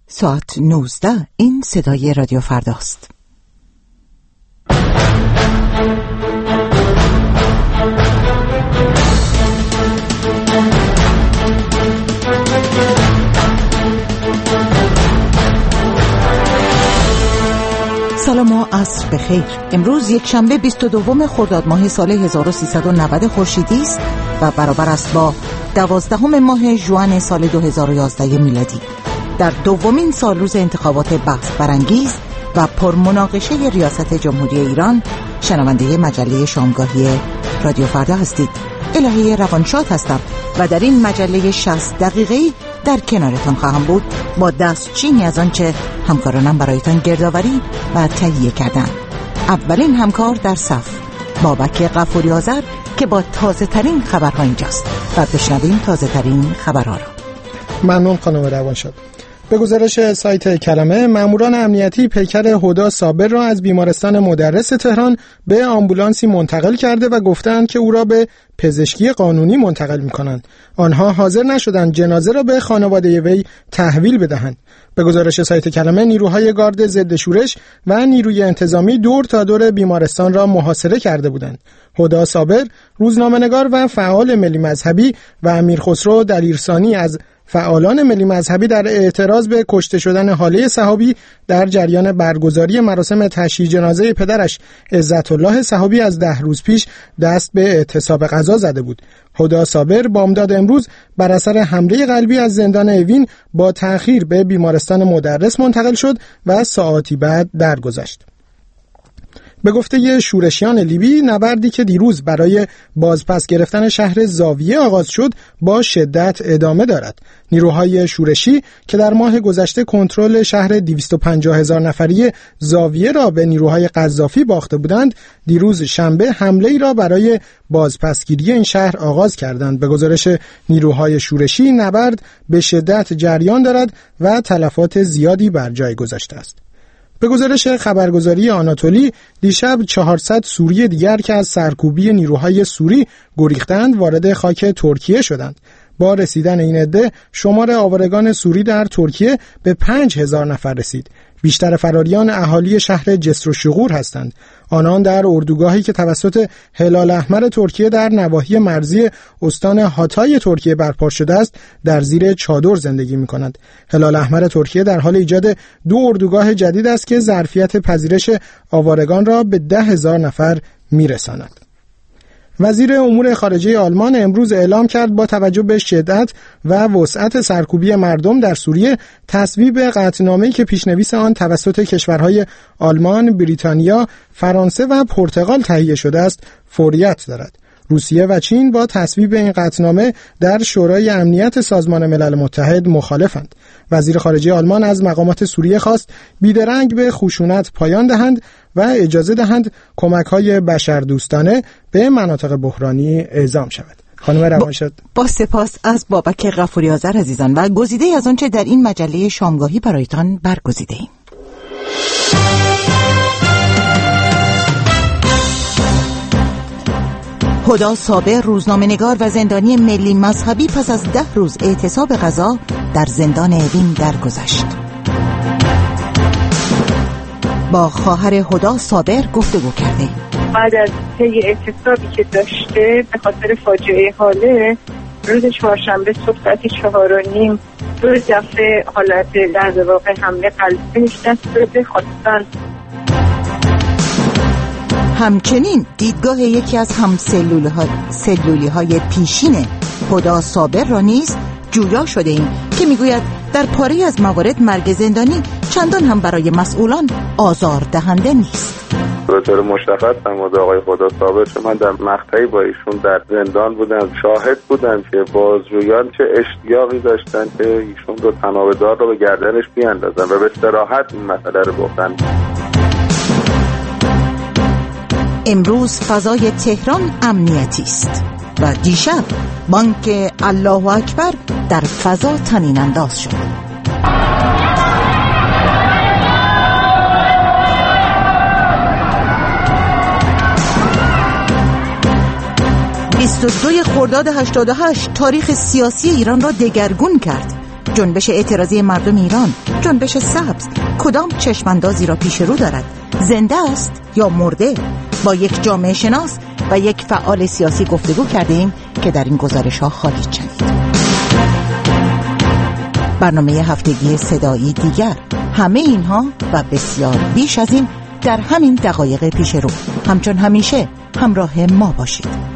ساعت 19. این صدای رادیو فرداست. سلام و عصر بخیر. امروز یک شنبه 22 خرداد ماه سال 1390 خورشیدی است و برابر است با 12 ماه ژوئن سال 2011 میلادی. در دومین سال روز انتخابات بحث برانگیز و پرمناقشه ریاست جمهوری ایران، شنونده مجله شامگاهی رادیو فردا هستید. الهی روانشاد هستم و در این مجله 60 دقیقه‌ای در کنارتان خواهم بود با دستچینی از آنچه همکارانم برایتان گردآوری و تهیه کردند. اولین همکار در صف بابک غفوری آذر که با تازه ترین خبرها اینجاست و بشنویم تازه ترین خبرها را. ممنون خانم روانشاد. به گزارش سایت کلمه، ماموران امنیتی پیکر هدی صابر را از بیمارستان مدرس تهران به آمبولانسی منتقل کرده و گفتند که او را به پزشکی قانونی منتقل می‌کنند. آنها حاضر نشدند جنازه را به خانواده وی تحویل بدهند. به گزارش سایت کلمه، نیروهای گارد ضد شورش و نیروی انتظامی دور تا دور بیمارستان را محاصره کرده بودند. هدی صابر، روزنامه‌نگار و فعال ملی مذهبی و امیرخسرو دلیرسانی از فعالان ملی مذهبی در اعتراض به کشته شدن حاله صحابی در جریان برگزاری مراسم تشییع جنازه پدرش عزت الله صحابی از 10 روز پیش دست به اعتصاب غذا زده بود. هدی صابر بامداد امروز بر اثر حمله قلبی از زندان اوین با تأخیر به بیمارستان مدرس منتقل شد و ساعاتی بعد درگذشت. به گفته شورشیان لیبی، نبردی که دیروز برای بازپس گرفتن شهر زاویه آغاز شد با شدت ادامه دارد. نیروهای شورشی که در ماه گذشته کنترل شهر 250,000 نفری زاویه را به نیروهای قذافی باخته بودند، دیروز شنبه حمله‌ای را برای بازپسگیری این شهر آغاز کردند. به گزارش نیروهای شورشی، نبرد به شدت جریان دارد و تلفات زیادی بر جای گذاشته است. به گزارش خبرگزاری آناتولی، دیشب 400 سوری دیگر که از سرکوبی نیروهای سوری گریختند وارد خاک ترکیه شدند. با رسیدن این عده، شمار آوارگان سوری در ترکیه به 5,000 نفر رسید. بیشتر فراریان اهالی شهر جسر و شغور هستند. آنان در اردوگاهی که توسط هلال احمر ترکیه در نواحی مرزی استان هاتای ترکیه برپا شده است، در زیر چادر زندگی می‌کنند. هلال احمر ترکیه در حال ایجاد 2 اردوگاه جدید است که ظرفیت پذیرش آوارگان را به 10,000 نفر می‌رساند. وزیر امور خارجه آلمان امروز اعلام کرد با توجه به شدت و وسعت سرکوبی مردم در سوریه، تصویب قطعنامه‌ای که پیشنویس آن توسط کشورهای آلمان، بریتانیا، فرانسه و پرتغال تهیه شده است، فوریت دارد. روسیه و چین با تصویب این قطعنامه در شورای امنیت سازمان ملل متحد مخالفند. وزیر خارجه آلمان از مقامات سوریه خواست بیدرنگ به خشونت پایان دهند و اجازه دهند کمک‌های بشردوستانه به مناطق بحرانی اعزام شود. خانم روانشاد، با سپاس از بابک غفوری آذر عزیزان و گزیده از آنچه در این مجله شامگاهی برایتان برگزیده‌ایم. هدی صابر، روزنامه‌نگار و زندانی ملی مذهبی، پس از 10 روز اعتصاب غذا در زندان اوین درگذشت. با خواهر هدی صابر گفتگو کرده. بعد از طی اعتصابی که داشته به خاطر فاجعه حاله، روز چهارشنبه صبح ساعت 4:30 2 دفعه حالت در واقع حمله قلبی دست به خواستن. همچنین دیدگاه یکی از همسلولی‌های پیشین هدی صابر را نیز جویا شده ایم که میگوید در پاره از موارد مرگ زندانی چندان هم برای مسئولان آزار دهنده نیست. به طور مشخص در مورد آقای هدی صابر، چون من در مقطعی با ایشون در زندان بودم، شاهد بودم که بازجویان چه اشتیاقی داشتن که ایشون رو تنابه‌دار رو به گردنش بیاندازن و به صراحت این مسئله رو گفتن. امروز فضای تهران امنیتی است و دیشب بانک الله اکبر در فضا طنین انداز شد. 22 خرداد 88 تاریخ سیاسی ایران را دگرگون کرد. جنبش اعتراضی مردم ایران، جنبش سبز، کدام چشماندازی را پیش رو دارد؟ زنده است یا مرده؟ با یک جامعه شناس و یک فعال سیاسی گفتگو کردیم که در این گزارش ها خواهید شنید. برنامه هفتگی صدایی دیگر، همه اینها و بسیار بیش از این در همین دقایق پیش رو. همچون همیشه همراه ما باشید.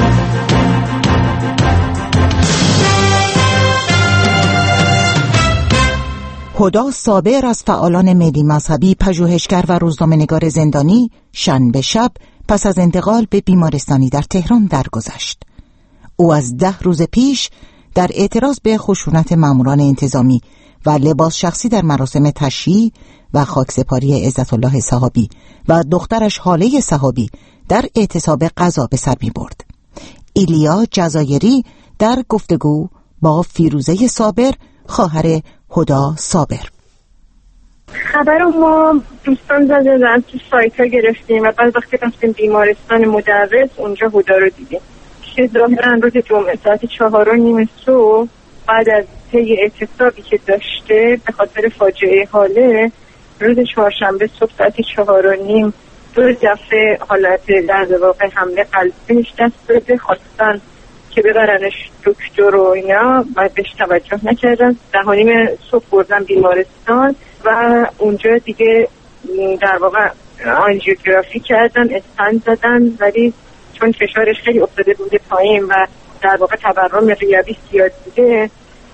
هدی صابر از فعالان ملی مذهبی، پژوهشگر و روزنامه‌نگار زندانی شنبه شب پس از انتقال به بیمارستانی در تهران درگذشت. او از 10 روز پیش در اعتراض به خشونت ماموران انتظامی و لباس شخصی در مراسم تشییع و خاکسپاری عزت الله صحابی و دخترش هاله صحابی در اعتصاب غذا به سر می برد. ایلیا جزایری در گفتگو با فیروزه صابر، خواهر هدی صابر: خبر رو ما دوستان زدن تو سایت ها گرفتیم و بعد وقتی رفتیم بیمارستان مدرس اونجا هدی رو دیدیم که ظاهرا روز جمعه ساعت 4:30 صبح بعد از طی اعتصابی که داشته به خاطر فاجعه هاله، روز چهارشنبه صبح ساعت 4:30 دو دفعه حالت در واقع حمله قلبی دست داده، خواستن که ببرنش دکتر و اینا و بهش توجه نکردن. 10:30 صبح بردن بیمارستان و اونجا دیگه در واقع آنژیوگرافی کردن، استند زدن، ولی چون فشارش خیلی افتاده بوده پایین و در واقع تورم ریوی زیاد بوده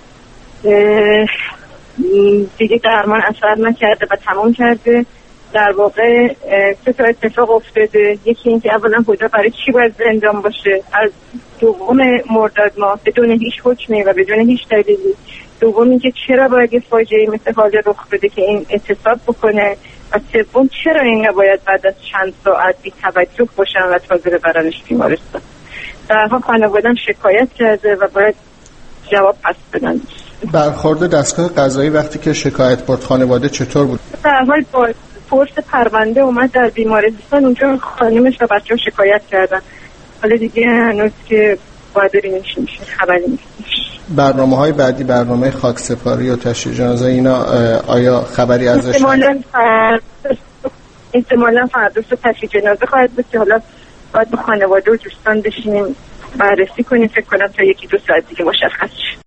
دیگه درمان اثر نکرده و تمام کرده. در واقع 3 تا اتفاق افتاده. یکی این که اولا هدی برای چی باید زندان باشه از 2 مرداد ماه بدون هیچ حکمی و بدون هیچ دلیلی. دوم این که چرا باید یه فاجعه مثل حال رخ بده که این اعتصاب بکنه و سوم چرا این نباید بعد از چند ساعت بی توجه باشن و تازه ببرنش بیمارستان. در حال خانواده‌ام شکایت کرده و باید جواب پس بدن. برخورد دستگاه قضایی وقتی که شکایت برد خانواده چطور بود؟ در حال با فورس پرونده اومد در بیمارستان، اونجا خانمش و بچه‌ها شکایت کردن. حالا دیگه هنوز که باید ببینیم چی میشه، خبری نیست. برنامه‌های بعدی، برنامه خاکسپاری و تشییع جنازه، اینا آیا خبری ازش؟ احتمالاً فردا تشییع جنازه خواهد بود که حالا باید با خانواده و دوستان بشینیم بررسی کنیم. فکر کنم تا 1-2 ساعت دیگه مشخص شه.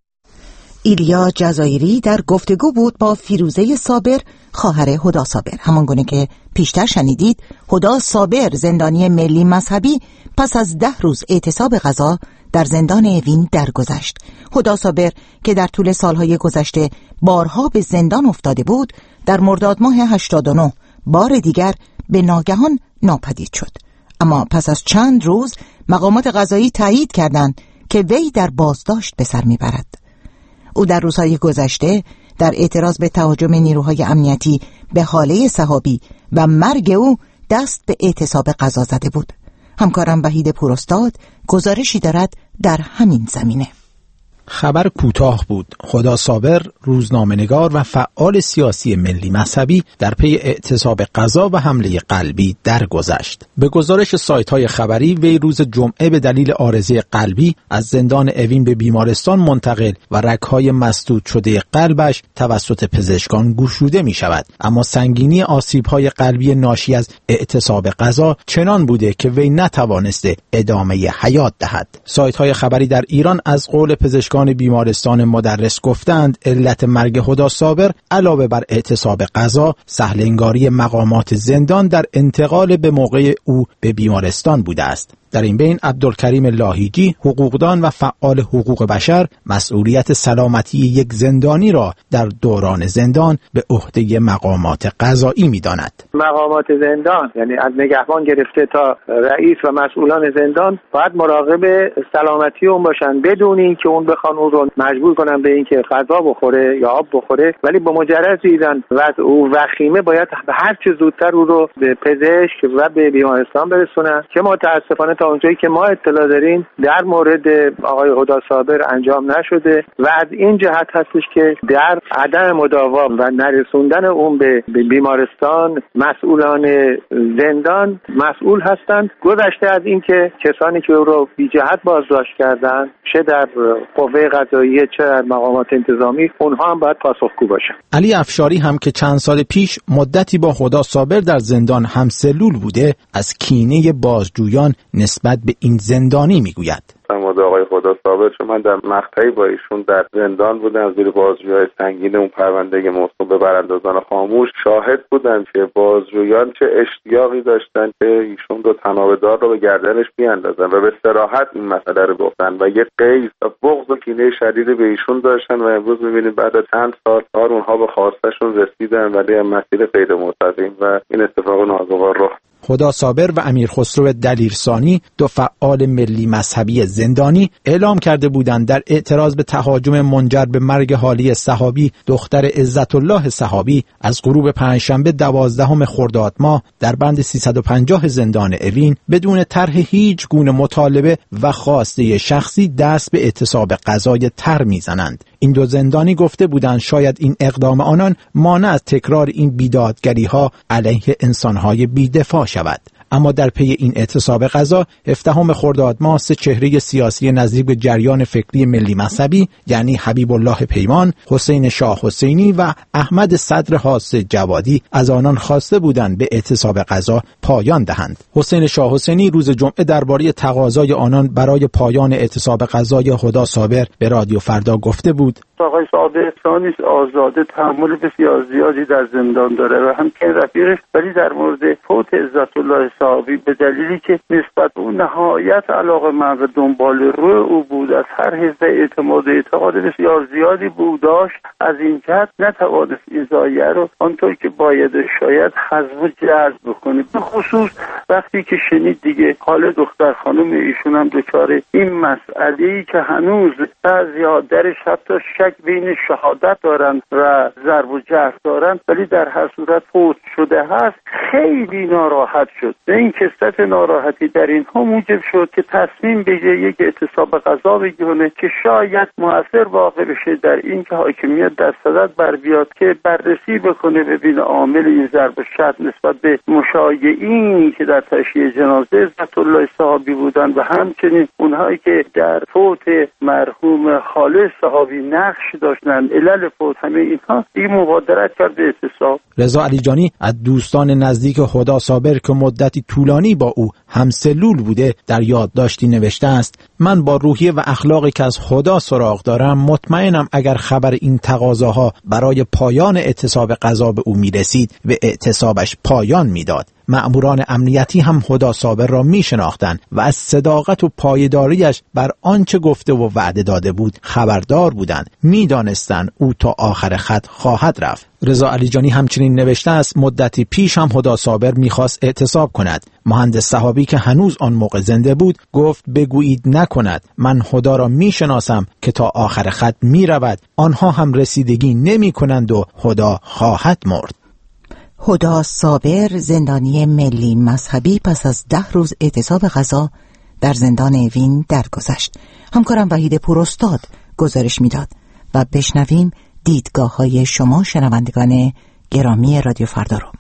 ایلیا جزایری در گفتگو بود با فیروزه صابر، خواهر هدی صابر. همانگونه که پیشتر شنیدید، هدی صابر زندانی ملی مذهبی پس از 10 روز اعتصاب غذا در زندان اوین درگذشت. هدی صابر که در طول سالهای گذشته بارها به زندان افتاده بود، در مرداد ماه 89 بار دیگر به ناگهان ناپدید شد. اما پس از چند روز مقامات قضایی تایید کردند که وی در بازداشت به سر میبرد. او در روزهای گذشته در اعتراض به تهاجم نیروهای امنیتی به هاله صحابی و مرگ او دست به اعتصاب غذا زده بود. همکارم وحید پوراستاد گزارشی دارد در همین زمینه. خبر کوتاه بود. هدی صابر، روزنامه‌نگار و فعال سیاسی ملی مذهبی، در پی اعتصاب غذا و حمله قلبی درگذشت. به گزارش سایت‌های خبری، وی روز جمعه به دلیل عارضه قلبی از زندان اوین به بیمارستان منتقل و رگ‌های مسدود شده قلبش توسط پزشکان گشوده می‌شود. اما سنگینی آسیب‌های قلبی ناشی از اعتصاب غذا چنان بوده که وی نتوانسته ادامه حیات دهد. سایت‌های خبری در ایران از قول پزشکان بیمارستان مدرس گفتند علت مرگ هدی صابر علاوه بر اعتصاب غذا، سهل‌انگاری مقامات زندان در انتقال به موقع او به بیمارستان بوده است. در این بین عبدالکریم لاهیجی، حقوقدان و فعال حقوق بشر، مسئولیت سلامتی یک زندانی را در دوران زندان به عهده مقامات قضایی می‌داند. مقامات زندان، یعنی از نگهبان گرفته تا رئیس و مسئولان زندان، باید مراقب سلامتی اون باشن، بدون اینکه اون بخوان اون رو مجبور کنن به اینکه غذا بخوره یا آب بخوره، ولی با مجرد دیدن وضع او وخیمه باید هر چه زودتر او رو به پزشک و به بیمارستان برسونن که متاسفانه تا اونجایی که ما اطلاع داریم در مورد آقای هدی صابر انجام نشده و از این جهت هستش که در عدم مداوا و نرسوندن اون به بیمارستان مسئولان زندان مسئول هستند. گذشته از این که کسانی که او رو بی جهت بازداشت کردن چه در قوه قضاییه چه در مقامات انتظامی اونها هم باید پاسخگو باشن. علی افشاری هم که چند سال پیش مدتی با هدی صابر در زندان همسلول بوده از کینه بازجویان نسبت به این زندانی میگوید. مورد آقای هدی صابر چون من در مقطعی با ایشون در زندان بودم زیر بازجویی سنگین اون پرونده موسوم به براندازان خاموش شاهد بودم که بازجویان چه اشتیاقی داشتن که ایشون رو تنابه‌دار رو به گردنش بیاندازن و به صراحت این مسئله رو گفتن و یه غیظ و بغض و کینه شدید به ایشون داشتن و امروز می‌بینیم بعد از چند سال اونها به خواستشون رسیدن ولی مسیر غیر مستقیم و این اتفاق ناگوار رخ. هدی صابر و امیر خسرو دلیرسانی دو فعال ملی مذهبی زندانی اعلام کرده بودند در اعتراض به تهاجم منجر به مرگ حالی صحابی دختر عزت الله صحابی از غروب پنجشنبه 12 خرداد ماه در بند 350 زندان اوین بدون طرح هیچ گونه مطالبه و خواسته شخصی دست به اعتصاب قضای تر میزنند. این دو زندانی گفته بودند شاید این اقدام آنان مانع از تکرار این بیدادگری‌ها علیه انسان‌های بی‌دفاع شود. اما در پی این اعتصاب قضا 17 خرداد ماه سه چهره سیاسی نزدیک به جریان فکری ملی مذهبی یعنی حبیب الله پیمان، حسین شاه حسینی و احمد صدر حاسد جوادی از آنان خواسته بودند به اعتصاب قضا پایان دهند. حسین شاه حسینی روز جمعه درباره تقاضای آنان برای پایان اعتصاب قضای هدی صابر به رادیو فردا گفته بود: آقای صابر ثانی آزاده تحمل بسیار زیادی در زندان داره و همچنین رفیقش، ولی در مورد فوت عزت الله صحابی به دلیلی که نسبت به اون نهایت علاقه‌مند و دنبال رو او بود از هر حزب اعتقاد بسیار زیادی بود داشت، از این جهت نتوانست این زایه رو آنطور که باید شاید حذف و جذب بکنه، به خصوص وقتی که شنید دیگه حال دختر خانم ایشون هم دچار این مسئله‌ای که هنوز بعضی‌ها درش حتی بین شهادت دارن و ضرب و جرح دارن ولی در هر صورت فوت شده هست، خیلی ناراحت شد. این کثرت ناراحتی در اینها موجب شد که تصمیم بگیره یک اعتصاب قضا بگیره که شاید مؤثر واقع بشه در این که حاکمیت در صدد بر بیاد که بررسی بکنه ببینه عامل این ضرب و شتم نسبت به مشایعینی که در تشییع جنازه عزت الله صحابی بودن و همچنین اونهایی که در فوت مرحوم خالد صحابی نقش داشتن علل فوت، همه اینها این مبادرت کرد به اعتصاب. رضا علیجانی از دوستان نزدیک هدی صابر که مدتی طولانی با او همسلول بوده در یادداشتی نوشته است: من با روحیه و اخلاقی که از هدی سراغ دارم مطمئنم اگر خبر این تقاضاها برای پایان اعتصاب قضا به او میرسید به اعتصابش پایان میداد. مأموران امنیتی هم هدی صابر را میشناختند و از صداقت و پایداریش بر آنچه گفته و وعده داده بود خبردار بودند، میدانستند او تا آخر خط خواهد رفت. رضا علیجانی همچنین نوشته است: مدتی پیش هم هدی صابر میخواست اعتصاب کند. مهندس صحابی که هنوز آن موقع زنده بود گفت بگویید نکند، من هدی را میشناسم که تا آخر خط میرود، آنها هم رسیدگی نمی کنند و هدی خواهد مرد. هدی صابر زندانی ملی مذهبی پس از 10 روز اعتصاب قضا در زندان اوین درگذشت. همکارم وحید پوراستاد گزارش میداد و بشنویم دیدگاه‌های شما شنوندگان گرامی رادیو فردا رو.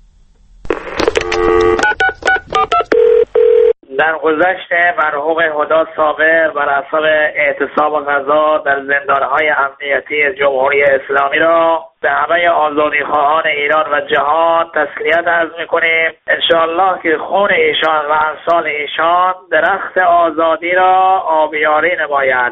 در گذشته مرحوم هدی صابر بر اثر اعتصاب قضا در زندان‌های امنیتی جمهوری اسلامی را به همه آزادیخواهان ایران و جهان تسلیت عرض می‌کنیم. انشاءالله که خون ایشان و امثال ایشان درخت آزادی را آبیاری نماید.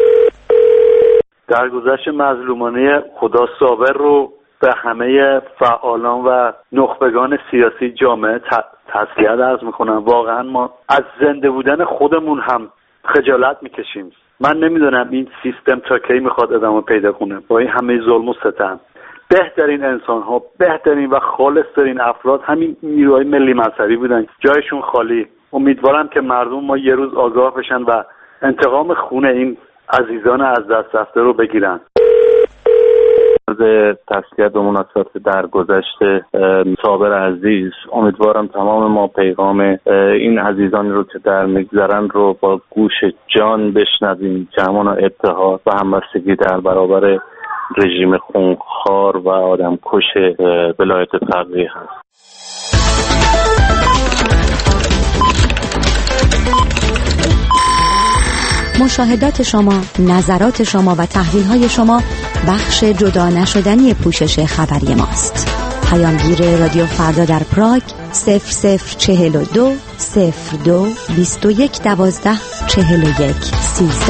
در گذشت مظلومانه هدی صابر رو به همه فعالان و نخبگان سیاسی جامعه تسلیت عرض میکنم. واقعا ما از زنده بودن خودمون هم خجالت میکشیم. من نمیدونم این سیستم تا کی میخواد ادامه پیدا کنه با این همه ظلم و ستم. بهترین انسان ها، بهترین و خالص‌ترین افراد همین نیروهای ملی مذهبی بودن، جایشون خالی. امیدوارم که مردم ما یه روز آگاه بشن و انتقام خون این عزیزان از دست رفته رو بگیرن. تسلیت و مناسبت درگذشت صابر عزیز، امیدوارم تمام ما پیغام این عزیزانی رو که در میگذرن رو با گوش جان بشنویم که همان اتحاد و همبستگی در برابر رژیم خونخوار و آدمکش ولایت فقیه هست. مشاهدات شما، نظرات شما و تحلیل‌های شما بخش جدا نشدنی پوشش خبری ماست. پیامگیر رادیو فردا در پراگ 0042 02 21 12 41 13.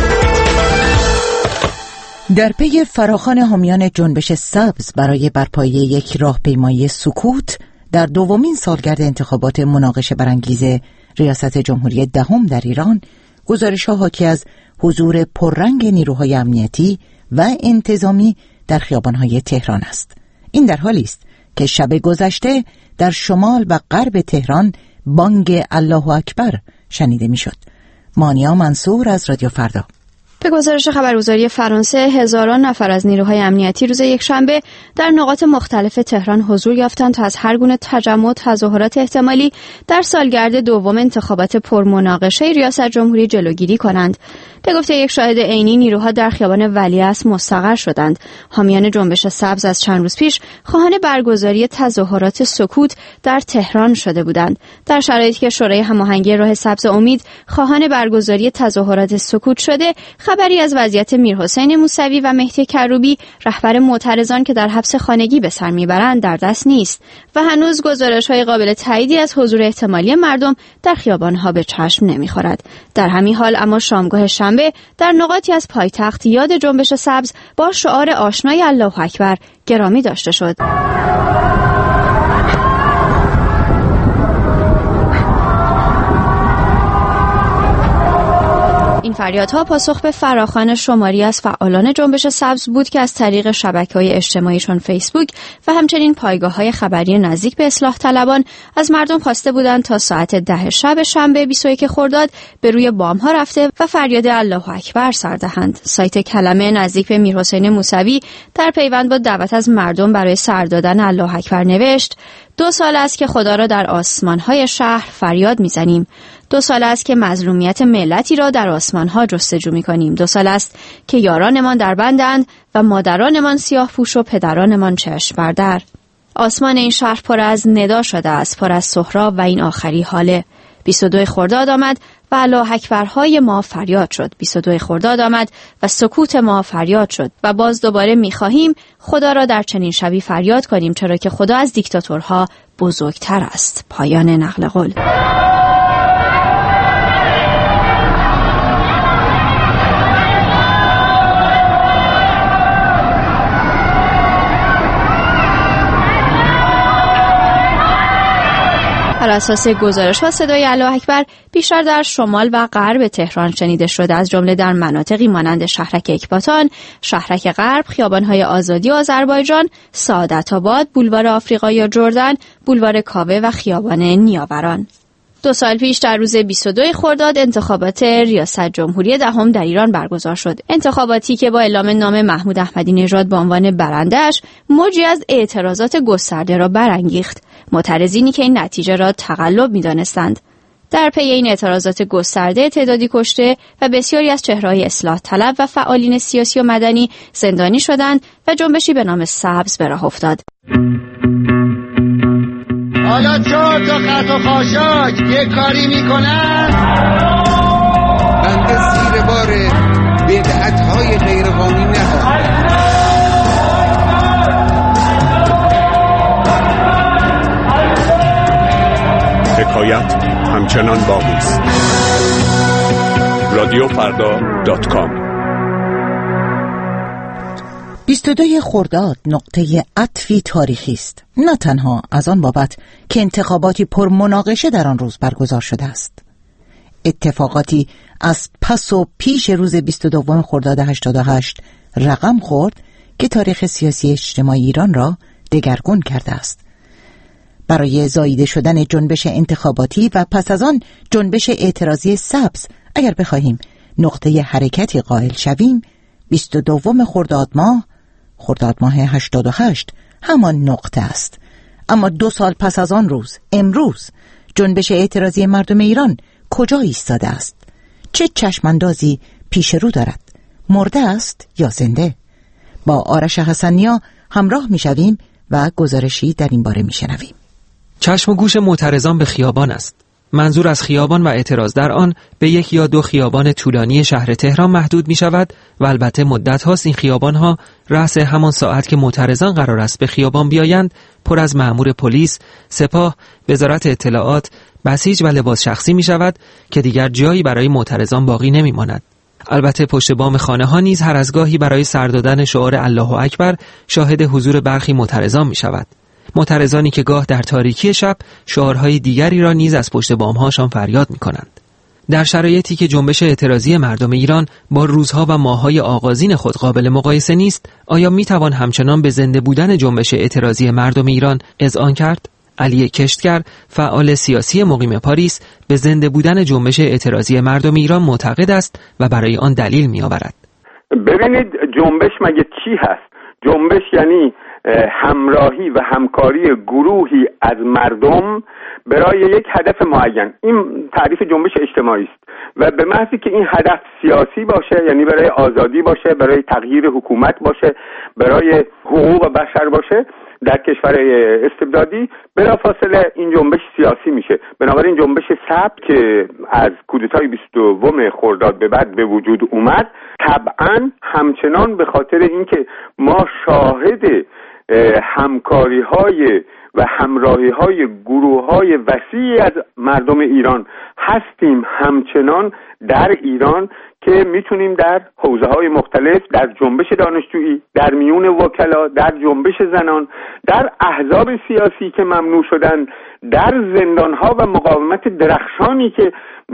در پی فراخوان حامیان جنبش سبز برای برپایی یک راهپیمایی سکوت در دومین سالگرد انتخابات مناقشه برانگیز ریاست جمهوری دهم در ایران، گزارش‌ها حاکی از حضور پررنگ نیروهای امنیتی و انتظامی در خیابان‌های تهران است. این در حالی است که شب گذشته در شمال و غرب تهران بانگ الله اکبر شنیده می‌شد. مانیا منصور از رادیو فردا. به گزارش خبرگزاری فرانسه، هزاران نفر از نیروهای امنیتی روز یکشنبه در نقاط مختلف تهران حضور یافتند تا از هر گونه تجمع و تظاهرات احتمالی در سالگرد دوم انتخابات پرمناقشه ریاست جمهوری جلوگیری کنند. به گفته یک شاهد عینی، نیروها در خیابان ولیعصر مستقر شدند. حامیان جنبش سبز از چند روز پیش خواهان برگزاری تظاهرات سکوت در تهران شده بودند. در شرایطی که شورای هماهنگی راه سبز امید خواهان برگزاری تظاهرات سکوت شده، خبری از وضعیت میرحسین موسوی و مهدی کروبی، رهبر معترضان که در حبس خانگی به سر میبرند، در دست نیست و هنوز گزارش‌های قابل تاییدی از حضور احتمالی مردم در خیابان‌ها به چشم نمی‌خورد. در همین حال اما شامگاه شنبه در نقاطی از پایتخت یاد جنبش سبز با شعار آشنای الله اکبر گرامی داشته شد. این فریادها پاسخ به فراخوان شماری از فعالان جنبش سبز بود که از طریق شبکه‌های اجتماعی چون فیسبوک و همچنین پایگاه‌های خبری نزدیک به اصلاح طلبان از مردم خواسته بودند تا ساعت 10 شب شنبه 21 خرداد به روی بام‌ها رفته و فریاد الله اکبر سر دهند. سایت کلمه نزدیک به میرحسین موسوی در پیوند با دعوت از مردم برای سر دادن الله اکبر نوشت: 2 سال است که خدا را در آسمان‌های شهر فریاد می‌زنیم. 2 سال است که مظلومیت ملتی را در آسمان‌ها جستجو می‌کنیم. 2 سال است که یارانمان در بندند و مادرانمان سیاه‌پوش و پدرانمان چشم بر در. آسمان این شهر پر از ندا شده است، پر از سهراب و این آخری حاله. 22 خرداد آمد و الله اکبرهای ما فریاد شد. 22 خرداد آمد و سکوت ما فریاد شد و باز دوباره می‌خواهیم خدا را در چنین شبی فریاد کنیم، چرا که خدا از دیکتاتورها بزرگتر است. پایان نقل قول. بر اساس گزارش و صدای الله اکبر بیشتر در شمال و غرب تهران شنیده شده، از جمله در مناطقی مانند شهرک اکباتان، شهرک غرب، خیابان‌های آزادی آذربایجان، سعادت آباد، بولوار آفریقا یا جردن، بولوار کاوه و خیابان نیاوران. 2 سال پیش در روز 22 خرداد انتخابات ریاست جمهوری دهم در ایران برگزار شد. انتخاباتی که با اعلام نام محمود احمدی نژاد به عنوان برنده‌اش موجی از اعتراضات گسترده را برانگیخت. معترضینی که این نتیجه را تقلب می‌دانستند. در پی این اعتراضات گسترده تعدادی کشته و بسیاری از چهره‌های اصلاح طلب و فعالین سیاسی و مدنی زندانی شدند و جنبشی به نام سبز به راه افتاد. حالا 4 تا خط و خاشاک یه کاری میکنن، بنده زیر بار بدعت‌های غیرقانونی نخواهم. حکایت همچنان باقی است. رادیوفردا.com 22 خرداد نقطه عطفی تاریخی است، نه تنها از آن بابت که انتخاباتی پر مناقشه در آن روز برگزار شده است. اتفاقاتی از پس و پیش روز 22 خرداد 88 رقم خورد که تاریخ سیاسی اجتماعی ایران را دگرگون کرده است. برای زاییده شدن جنبش انتخاباتی و پس از آن جنبش اعتراضی سبز، اگر بخواهیم نقطه حرکتی قائل شویم، 22 خرداد ماه خرداد ماه 88 همان نقطه است. اما 2 سال پس از آن روز، امروز، جنبش اعتراضی مردم ایران کجا ایستاده است؟ چه چشماندازی پیش رو دارد؟ مرده است یا زنده؟ با آرش حسنیا همراه می شویم و گزارشی در این باره می شنویم. چشم و گوش معترضان به خیابان است. منظور از خیابان و اعتراض در آن به 1 یا 2 خیابان طولانی شهر تهران محدود می شود و البته مدت هاست این خیابان ها رأس همان ساعت که معترضان قرار است به خیابان بیایند پر از مأمور پلیس، سپاه، وزارت اطلاعات، بسیج و لباس شخصی می شود که دیگر جایی برای معترضان باقی نمی ماند. البته پشت بام خانه ها نیز هر از گاهی برای سر دادن شعار الله اکبر شاهد حضور برخی معترضان می شود. معترضانی که گاه در تاریکی شب شعارهای دیگری را نیز از پشت بام‌هاشان فریاد می‌کنند. در شرایطی که جنبش اعتراضی مردم ایران با روزها و ماه‌های آغازین خود قابل مقایسه نیست، آیا می‌توان همچنان به زنده بودن جنبش اعتراضی مردم ایران اذعان کرد؟ علی کشتگر، فعال سیاسی مقیم پاریس، به زنده بودن جنبش اعتراضی مردم ایران معتقد است و برای آن دلیل می‌آورد. ببینید جنبش مگه چی هست؟ جنبش یعنی همراهی و همکاری گروهی از مردم برای یک هدف معین. این تعریف جنبش اجتماعی است و به محضی که این هدف سیاسی باشه، یعنی برای آزادی باشه، برای تغییر حکومت باشه، برای حقوق بشر باشه در کشور استبدادی، بلافاصله این جنبش سیاسی میشه. بنابراین جنبش سبت که از کودتای 22 خرداد به بعد به وجود اومد، طبعا همچنان به خاطر اینکه ما شاهد همکاری‌های و همراهی‌های گروه‌های وسیعی از مردم ایران هستیم، همچنان در ایران که میتونیم در حوزه‌های مختلف، در جنبش دانشجویی، در میون وکلا، در جنبش زنان، در احزاب سیاسی که ممنوع شدن، در زندان‌ها و مقاومت درخشانی که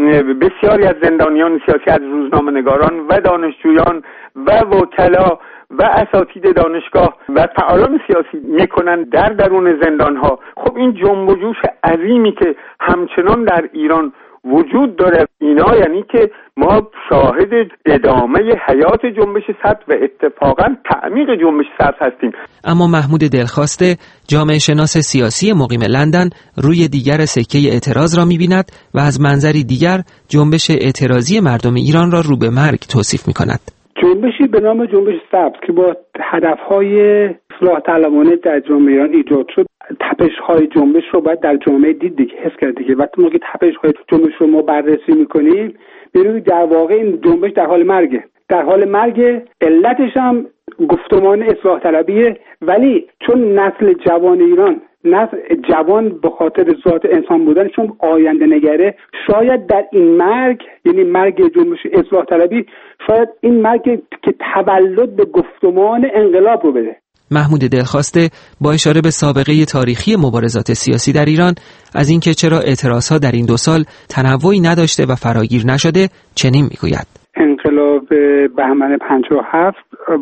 بسیاری از زندانیان سیاسی از روزنامه‌نگاران و دانشجویان و وکلا و اساتید دانشگاه و فعالان سیاسی میکنن در درون زندان‌ها. خب این جنب و جوش عظیمی که همچنان در ایران وجود داره، اینا یعنی که ما شاهد ادامه حیات جنبش سبز و اتفاقا تعمیق جنبش سبز هستیم. اما محمود دلخواسته، جامعه شناس سیاسی مقیم لندن، روی دیگر سکه اعتراض را می‌بیند و از منظری دیگر جنبش اعتراضی مردم ایران را رو به مرگ توصیف می‌کند. جنبشی به نام جنبش سبز که با هدف‌های اصلاح طلبانه در جامعه ایران ایجاد شد، تپش‌های جنبش رو باید در جامعه دید دیگه، حس کرد دیگه. وقتی ما که تپش‌های جنبش رو ما بررسی می‌کنیم، می‌بینیم در واقع این جنبش در حال مرگه. در حال مرگ، علتش هم گفتمان اصلاح طلبیه، ولی چون نسل جوان ایران، نسل جوان به خاطر ذات انسان بودنشون آینده نگره، شاید در این مرگ، یعنی مرگ جنبش اصلاح طلبی، شاید این مرگ که تولد به گفتمان انقلاب رو بده. محمود دلخواسته با اشاره به سابقه تاریخی مبارزات سیاسی در ایران، از اینکه چرا اعتراضها در این 2 سال تنوعی نداشته و فراگیر نشده چنین میگوید: انقلاب بهمن 57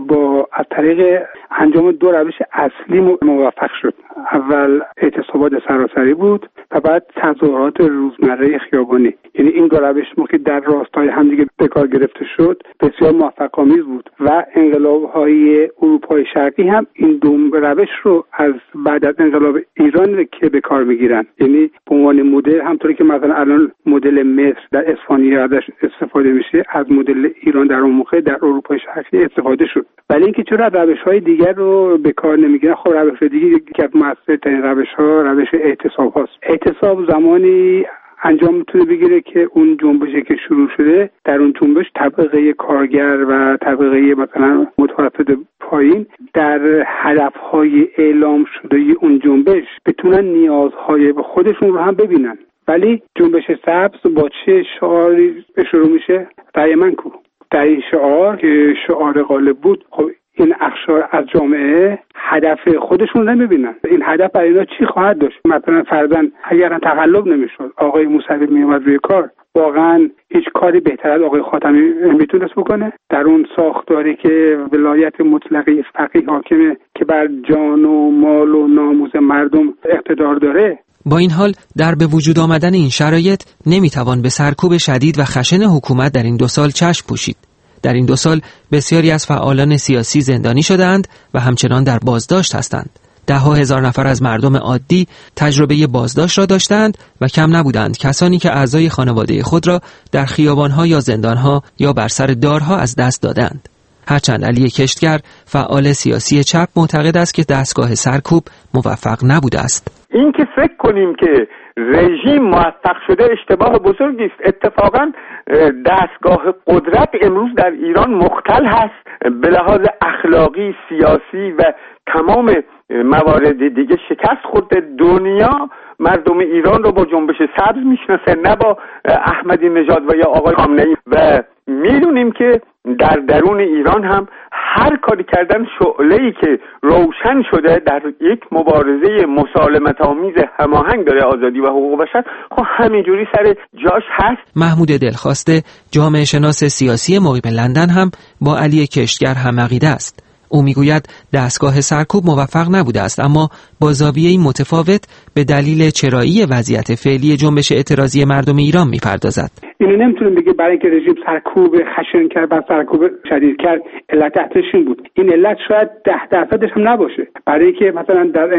با از طریق انجام 2 روش اصلی موفق شد. اول اعتصابات سراسری بود و بعد تظاهرات روزمره خیابانی. یعنی این 2 روش که در راستای همدیگه به کار گرفته شد بسیار موفق‌آمیز بود و انقلاب‌های اروپای شرقی هم این 2 روش رو از بعد از انقلاب ایران که به کار می‌گیرن. یعنی به عنوان مدل، همونطوری که مثلا الان مدل مصر در اسپانیا ازش استفاده میشه، از مدل ایران در اون موقع در اروپای شرقی استفاده شد. ولی اینکه چرا روش‌های دیگر رو به کار نمی‌گیرن؟ خب روش دیگه که از مؤثرترین روش‌ها روش اعتصاب هاست. اعتصاب زمانی انجام میتونه بگیره که اون جنبشی که شروع شده، در اون جنبش طبقه کارگر و طبقه مثلا متوسط پایین در هدف‌های اعلام شده اون جنبش بتونن نیازهای خودشون رو هم ببینن. ولی جنبش سبز با چه شعاری شروع میشه؟ رأی من کو. در این شعار که شعار غالب بود، خب این اقشار از جامعه هدف خودشون نمیبینن. این هدف برای اینا چی خواهد داشت؟ مثلا فرضاً اگر تقلب نمیشد، آقای موسوی میومد روی کار، واقعا هیچ کاری بهتر از آقای خاتمی میتونست بکنه در اون ساختاری که ولایت مطلقه فقیه حاکمه که بر جان و مال و ناموس مردم اقتدار داره. با این حال در به وجود آمدن این شرایط نمیتوان به سرکوب شدید و خشن حکومت در این 2 سال چشم پوشید. در این 2 سال بسیاری از فعالان سیاسی زندانی شدند و همچنان در بازداشت هستند. 10,000 نفر از مردم عادی تجربه بازداشت را داشتند و کم نبودند کسانی که اعضای خانواده خود را در خیابان‌ها یا زندان‌ها یا بر سر دارها از دست دادند. هرچند علی کشتگر فعال سیاسی چپ معتقد است که دستگاه سرکوب موفق نبوده است. این که فکر کنیم که رژیم موفق شده اشتباه بزرگی است. اتفاقا دستگاه قدرت امروز در ایران مختل هست، به لحاظ اخلاقی، سیاسی و تمام موارد دیگه شکست خورده. دنیا مردم ایران رو با جنبش سبز میشناسه، نه با احمدی نژاد و یا آقای خامنه‌ای، و میدونیم که در درون ایران هم هر کاری کردن شعله‌ای که روشن شده در یک مبارزه مسالمت‌آمیز هماهنگ داره آزادی و حقوق بشر، خب همینجوری سر جاش هست. محمود دلخواسته جامعه شناس سیاسی مقیم لندن هم با علی کشتگر هم عقیده است. او میگوید دستگاه سرکوب موفق نبوده است، اما با زاویه‌ای متفاوت به دلیل چرایی وضعیت فعلی جنبش اعتراضی مردم ایران میپردازد. اینو نمیتونیم بگیم برای اینکه رژیم سرکوب خشن کرد و سرکوب شدید کرد علت اصلیش این بود. این علت شاید 10% هم نباشه، برای اینکه مثلا در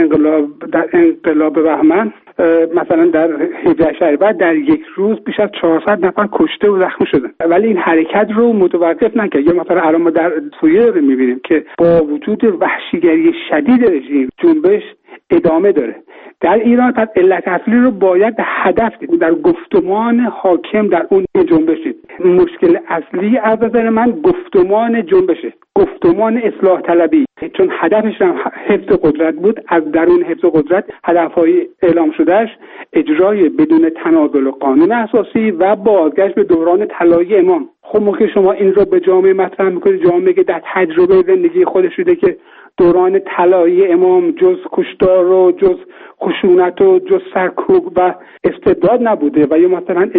انقلاب بهمن مثلا در 17 شهریور در یک روز بیش از 400 نفر کشته و زخمی شدن، ولی این حرکت رو متوقف نکرد. یا مثلا الان ما در سوریه داریم میبینیم که با وجود وحشیگری شدید رژیم جنبش ادامه داره. در ایران پس علت اصلی رو باید هدف دید، در گفتمان حاکم در اون جنبش دید. مشکل اصلی از نظر من گفتمان جنبشه، گفتمان اصلاح طلبی، چون هدفش هم حفظ قدرت بود. از درون حفظ قدرت هدفهای اعلام شدهش اجرای بدون تنازل قانون اساسی و بازگشت به دوران طلایی امام. خب ما که شما این رو به جامعه مطرح میکنید، جامعه که در تجربه زندگی خودش دیده که دوران طلایی امام جز کشتار و جز خشونت و جز سرکوب و استبداد نبوده، و یا مثلا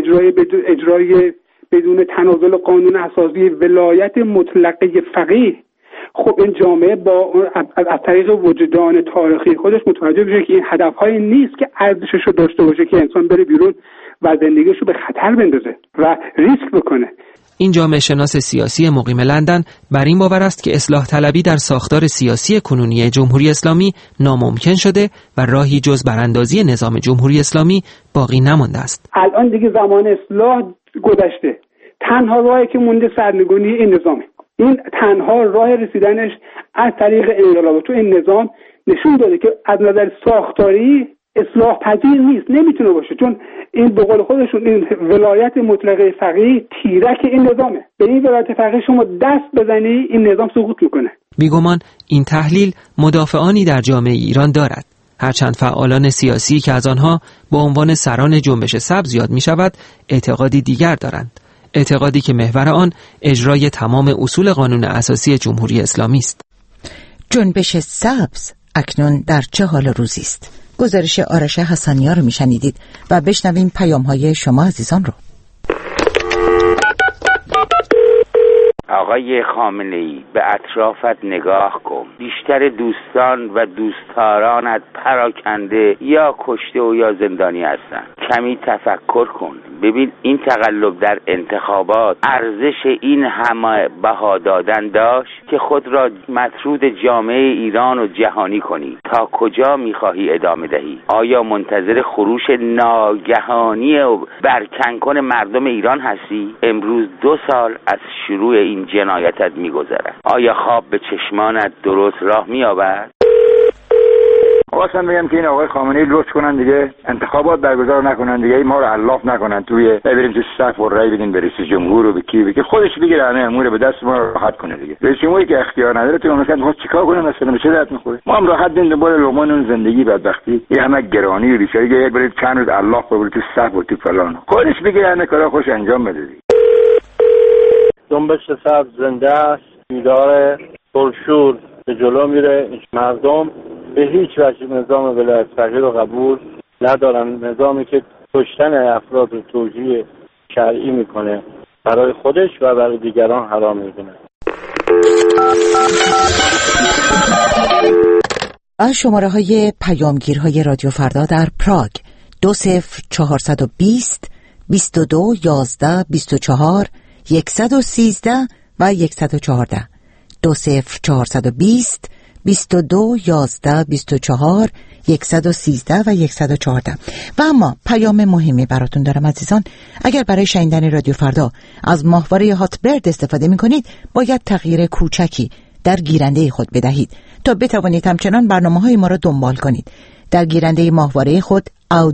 اجرای بدون تنازل قانون اساسی ولایت مطلقه فقیه. خب این جامعه با از طریق وجدان تاریخی خودش متوجه بشه که این هدفهایی نیست که ارزشش رو داشته باشه که انسان بره بیرون و زندگیش رو به خطر بندازه و ریسک بکنه. این جامعه شناس سیاسی مقیم لندن بر این باور است که اصلاح طلبی در ساختار سیاسی کنونی جمهوری اسلامی ناممکن شده و راهی جز براندازی نظام جمهوری اسلامی باقی نمانده است. الان دیگه زمان اصلاح گذشته. تنها راهی که مونده سرنگونی این نظامه. این تنها راه رسیدنش از طریق انقلاب. تو این نظام نشون داده که از نظر ساختاری اصلاح پذیر نیست، نمیتونه باشه، چون این به قول خودشون این ولایت مطلقه فقیه تیرک این نظامه. به این ولایت فقیه شما دست بزنی این نظام سقوط میکنه. بیگمان این تحلیل مدافعانی در جامعه ایران دارد، هرچند فعالان سیاسی که از آنها به عنوان سران جنبش سبز یاد می شود اعتقادی دیگر دارند، اعتقادی که محور آن اجرای تمام اصول قانون اساسی جمهوری اسلامی است. جنبش سبز اکنون در چه حال روزی است؟ گزارش آرش حسنی‌ها رو میشنیدید و بشنویم پیام‌های شما عزیزان رو. آقای خامنه‌ای، به اطرافت نگاه کن. بیشتر دوستان و دوستدارانت پراکنده یا کشته و یا زندانی هستند. کمی تفکر کن. ببین این تقلب در انتخابات ارزش این همه بها دادن داشت که خود را مطرود جامعه ایران و جهانی کنی. تا کجا می‌خواهی ادامه دهی؟ آیا منتظر خروش ناگهانی و برکنکن مردم ایران هستی؟ امروز 2 سال از شروع این جنایتت می‌گذرد. آیا خواب به چشمانت درست راه می‌یابد؟ خواستم بگم که این آقای خامنه‌ای لطف کنن دیگه انتخابات برگزار نکنن دیگه، ما رو علاف نکنن توی بریم تو صف و رای بدین به رئیس جمهور و به کی که خودش بگیره همه امور به دست ما راحت کنه دیگه. رئیس جمهوری که اختیار نداره تو مملکت می‌خواد چیکار کنه؟ مثلا به چه درد می‌خوره؟ ما هم راحت دین دنبال لقمان اون زندگی بدبختی یه همه گرانی ریشه‌ای که برید چند روز علاف ببرید تو صف و تو فلان خودش بگیره همه کارا خوش انجام بده دیگه. جنبش سبز زنده است، بیدار، پرشور به جلو میره. مردم به هیچ وجه نظام ولایت فقیه رو قبول ندارن، نظامی که کشتن افراد رو توجیه شرعی میکنه، برای خودش و برای دیگران حرام میدونه. از شماره های پیامگیرهای رادیو فردا در پراگ 20420 22 11 24 113 و 114 20420 22 11 24 113 و 114. و اما پیام مهمی براتون دارم عزیزان. اگر برای شنیدن رادیو فردا از ماهواره هاتبرد استفاده می کنید، باید تغییر کوچکی در گیرنده خود بدهید تا بتوانید همچنان برنامه‌های ما را دنبال کنید. در گیرنده ماهواره خود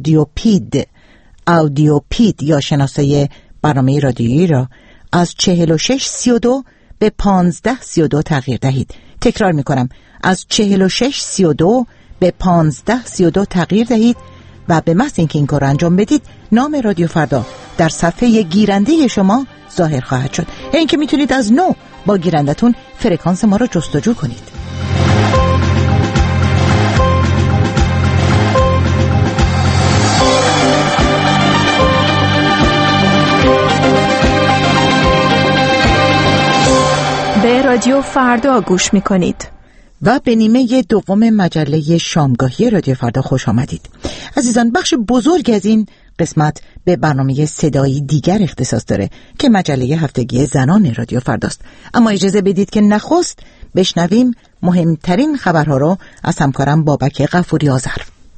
اودیوپید یا شناسایی برنامه رادیویی را از 4632 به 1532 تغییر دهید. تکرار می کنم، از 4632 به 1532 تغییر دهید و به محض اینکه این کار را انجام بدید، نام رادیو فردا در صفحه گیرنده شما ظاهر خواهد شد. این که میتونید از نو با گیرندتون فرکانس ما را جستجو کنید. به رادیو فردا گوش میکنید و به نیمه دوم مجله شامگاهی رادیو فردا خوش آمدید. عزیزان، بخش بزرگ از این قسمت به برنامه صدایی دیگر اختصاص داره که مجله هفتگی زنان رادیو فرداست. اما اجازه بدید که نخست بشنویم مهمترین خبرها رو از همکارم بابک غفوری آذر.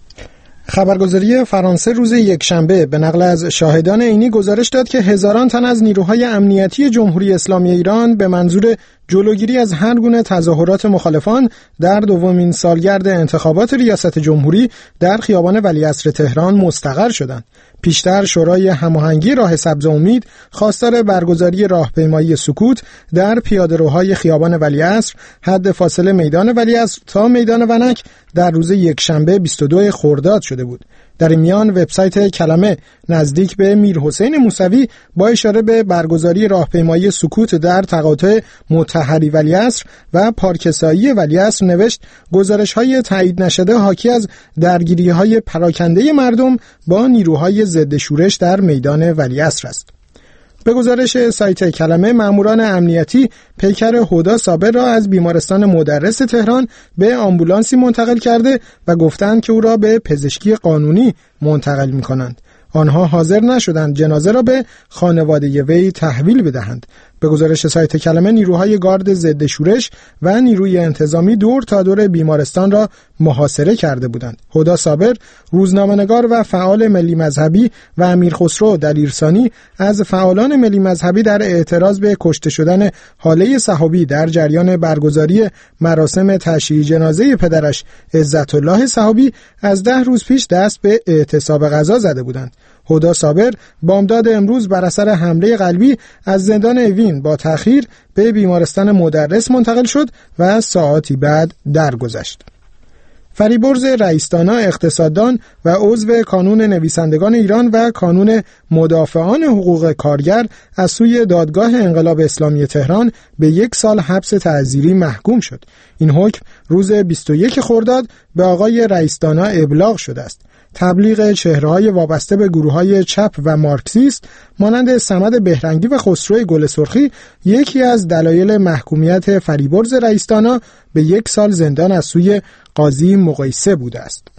خبرگزاری فرانسه روز یکشنبه به نقل از شاهدان عینی گزارش داد که هزاران تن از نیروهای امنیتی جمهوری اسلامی ایران به منظور جلوگیری از هر گونه تظاهرات مخالفان در دومین سالگرد انتخابات ریاست جمهوری در خیابان ولیعصر تهران مستقر شدند. پیشتر شورای هماهنگی راه سبز امید خواستار برگزاری راهپیمایی سکوت در پیاده‌روهای خیابان ولیعصر حد فاصله میدان ولیعصر تا میدان ونک در روز یکشنبه 22 خرداد شده بود. در این میان وبسایت کلمه نزدیک به میرحسین موسوی با اشاره به برگزاری راهپیمایی سکوت در تقاطع مطهری ولیعصر و پارکسایی ولیعصر نوشت گزارش‌های تایید نشده حاکی از درگیری‌های پراکنده مردم با نیروهای ضد شورش در میدان ولیعصر است. به گزارش سایت کلمه، ماموران امنیتی پیکر هدی صابر را از بیمارستان مدرس تهران به آمبولانسی منتقل کرده و گفتند که او را به پزشکی قانونی منتقل می‌کنند. آنها حاضر نشدند جنازه را به خانواده وی تحویل بدهند. به گزارش سایت کلمه، نیروهای گارد ضد شورش و نیروی انتظامی دور تا دور بیمارستان را محاصره کرده بودند. هدی صابر، روزنامه‌نگار و فعال ملی مذهبی، و امیرخسرو دلیرسانی از فعالان ملی مذهبی در اعتراض به کشته شدن حاله صحابی در جریان برگزاری مراسم تشییع جنازه پدرش عزت‌الله صحابی از 10 روز پیش دست به اعتصاب غذا زده بودند. هدی صابر بامداد امروز بر اثر حمله قلبی از زندان اوین با تأخیر به بیمارستان مدرس منتقل شد و ساعاتی بعد درگذشت. فریبرز رئیس‌دانا، اقتصاددان و عضو کانون نویسندگان ایران و کانون مدافعان حقوق کارگر از سوی دادگاه انقلاب اسلامی تهران به 1 سال حبس تعزیری محکوم شد. این حکم روز 21 خرداد به آقای رئیس‌دانا ابلاغ شده است. تبلیغ چهره‌های وابسته به گروه‌های چپ و مارکسیست مانند صمد بهرنگی و خسرو گل سرخی یکی از دلایل محکومیت فریبرز رئیس‌دانا به 1 سال زندان از سوی قاضی مقایسه بوده است.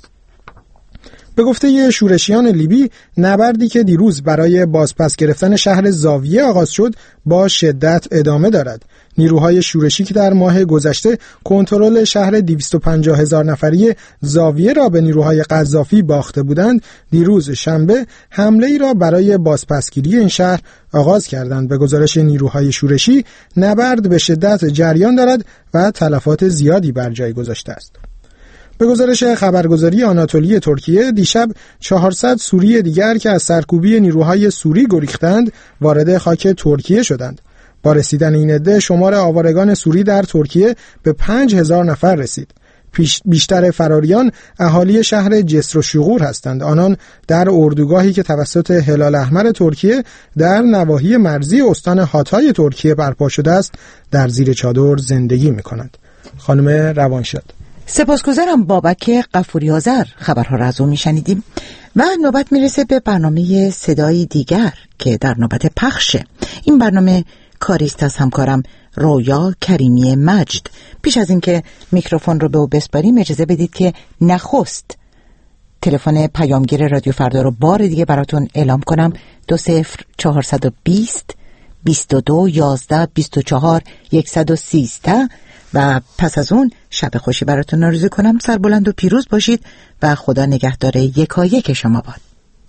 به گفته شورشیان لیبی، نبردی که دیروز برای بازپس گرفتن شهر زاویه آغاز شد با شدت ادامه دارد. نیروهای شورشی که در ماه گذشته کنترل شهر 250,000 نفری زاویه را به نیروهای قذافی باخته بودند، دیروز شنبه حمله ای را برای بازپسگیری این شهر آغاز کردند. به گزارش نیروهای شورشی، نبرد به شدت جریان دارد و تلفات زیادی بر جای گذاشته است. به گزارش خبرگزاری آناتولی ترکیه، دیشب 400 سوری دیگر که از سرکوبی نیروهای سوری گریختند وارد خاک ترکیه شدند. با رسیدن این عده، شمار آوارگان سوری در ترکیه به 5000 نفر رسید. بیشتر فراریان اهالی شهر جسر و شغور هستند. آنان در اردوگاهی که توسط هلال احمر ترکیه در نواحی مرزی استان هاتای ترکیه برپا شده است، در زیر چادر زندگی می‌کنند. خانم روانشاد. سپاسگزارم بابک غفوری آذر. خبرها را از او میشنیدیم و نوبت میرسه به برنامه صدای دیگر که در نوبت پخشه. این برنامه کاریست از همکارم رویا کریمی مجد. پیش از اینکه میکروفون رو به او بسپاریم، اجازه بدید که نخست تلفن پیامگیر رادیو فردا رو بار دیگه براتون اعلام کنم. 20420 22 11 24 113 و پس از اون شب خوشی براتون آرزو کنم. سربلند و پیروز باشید و خدا نگهدار یکایک شما باد.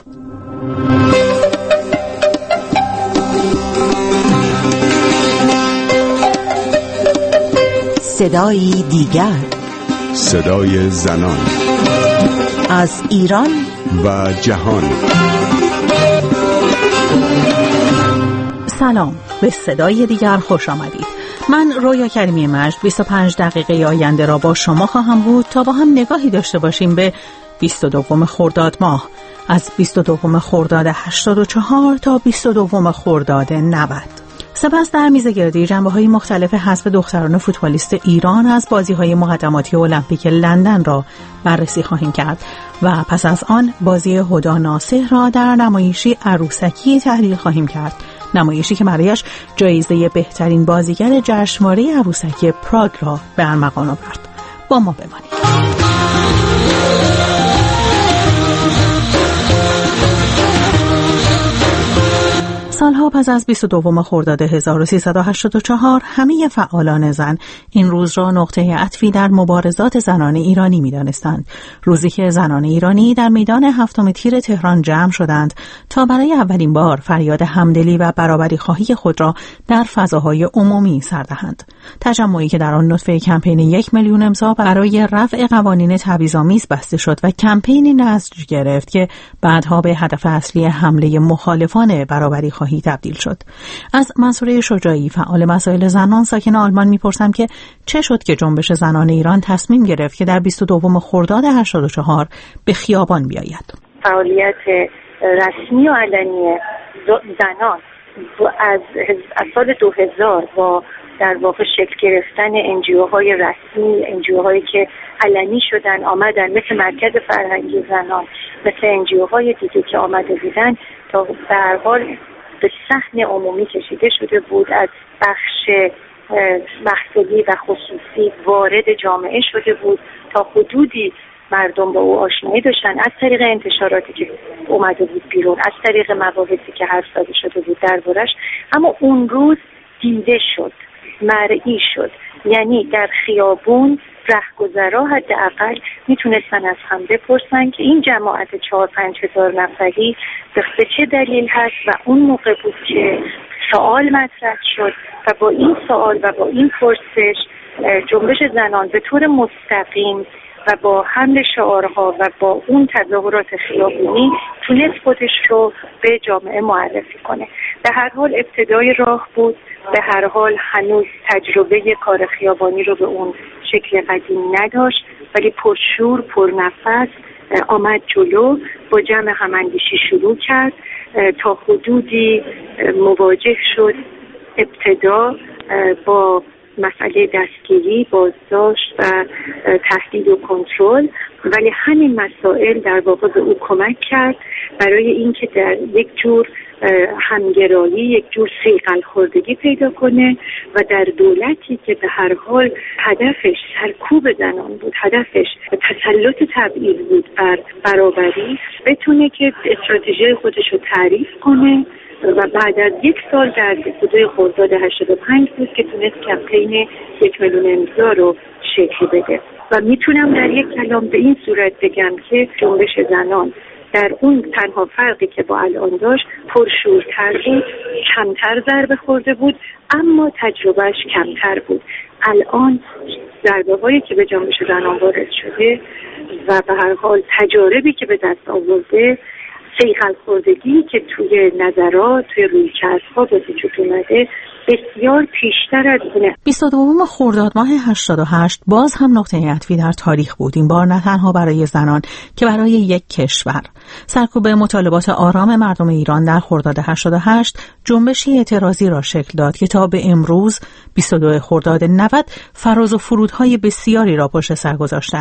صدایی دیگر، صدای زنان از ایران و جهان. سلام، به صدای دیگر خوش آمدید. من رویا کریمی مجد 25 دقیقه آینده را با شما خواهم بود تا با هم نگاهی داشته باشیم به 22 خرداد ماه، از 22 خرداد 84 تا 22 خرداد 90. سپس در میزگردی جنبه‌های مختلف حذف دختران فوتبالیست ایران از بازی‌های مقدماتی المپیک لندن را بررسی خواهیم کرد و پس از آن بازی هدی ناصح را در نمایشی عروسکی تحلیل خواهیم کرد، نمایشی که برایش جایزه بهترین بازیگر جشنواره عروسکی پراگ را به ارمغان آورد. با ما بمانید. سالها پس از 22 خرداد 1384 همه فعالان زن این روز را نقطه عطفی در مبارزات زنان ایرانی می‌دانستند. روزی که زنان ایرانی در میدان 7 تیر تهران جمع شدند تا برای اولین بار فریاد همدلی و برابری خواهی خود را در فضاهای عمومی سر دهند. تجمعی که در آن نطفه کمپین 1 میلیون امضا برای رفع قوانین تبعیض‌آمیز بسته شد و کمپینی نسج گرفت که بعدها به هدف اصلی حمله مخالفان برابری خواهی تبدیل شد. از منصوره شجاعی فعال مسائل زنان ساکن آلمان میپرسم که چه شد که جنبش زنان ایران تصمیم گرفت که در 22 خرداد 84 به خیابان بیاید. فعالیت رسمی و علنی زنان از سال 2000 با در واقع شکل گرفتن NGO-های رسمی، NGO-هایی که علنی شدن آمدن، مثل مرکز فرهنگی زنان، مثل NGO-های دیگه که آمده بودن، تا به هر حال به صحن عمومی کشیده شده بود، از بخش محصولی و خصوصی وارد جامعه شده بود، تا حدودی مردم با او آشنایی داشتن از طریق انتشاراتی که اومده بود بیرون، از طریق مباحثی که حرف زده شده بود دربارش. اما اون روز دیده شد، مرئی شد، یعنی در خیابون رهگذرا حداقل میتونستن از هم بپرسن که این جماعت 4-5 هزار نفری به چه دلیل هست، و اون موقع بود که سوال مطرح شد و با این سوال و با این پرسش جنبش زنان به طور مستقیم و با حمل شعارها و با اون تظاهرات خیابونی تونست خودش رو به جامعه معرفی کنه. به هر حال ابتدای راه بود، به هر حال هنوز تجربه کار خیابانی رو به اون شکل قدیم نداشت، ولی پرشور پرنفس آمد جلو، با جمع هماندیشی شروع کرد، تا حدودی مواجه شد ابتدا با مسئله دستگیری، بازداشت و تهدید و کنترل، ولی همین مسائل در واقع به او کمک کرد برای اینکه در یک جور همگرایی، یک جور صیقل خوردگی پیدا کنه و در دولتی که به هر حال هدفش سرکوب زنان بود، هدفش تسلط تبعیض بود بر برابری، بتونه که استراتژی خودش رو تعریف کنه. و بعد از 1 سال در 22 خرداد 85 بود که تونست کمپین 1 میلیون امضا رو شکل بده. و میتونم در یک کلام به این صورت بگم که جنبش زنان در اون تنها فرقی که با الان داشت پرشورتر بود، کمتر ضربه خورده بود، اما تجربهش کمتر بود. الان ضربه‌هایی که به جنبش زنان وارد شده و به هر حال تجاربی که به دست آورده، صیقل خوردگی که توی نظرات، توی رویکردها به وجود اومده، بسیار پیشتر از اینه. 22 خرداد ماه 88 باز هم نقطه عطفی در تاریخ بود، این بار نه تنها برای زنان که برای یک کشور. سرکوب مطالبات آرام مردم ایران در خرداد 88 جنبشی اعتراضی را شکل داد که تا به امروز 22 خرداد 90 فراز و فرودهای بسیاری را پشت سر گذاشته است.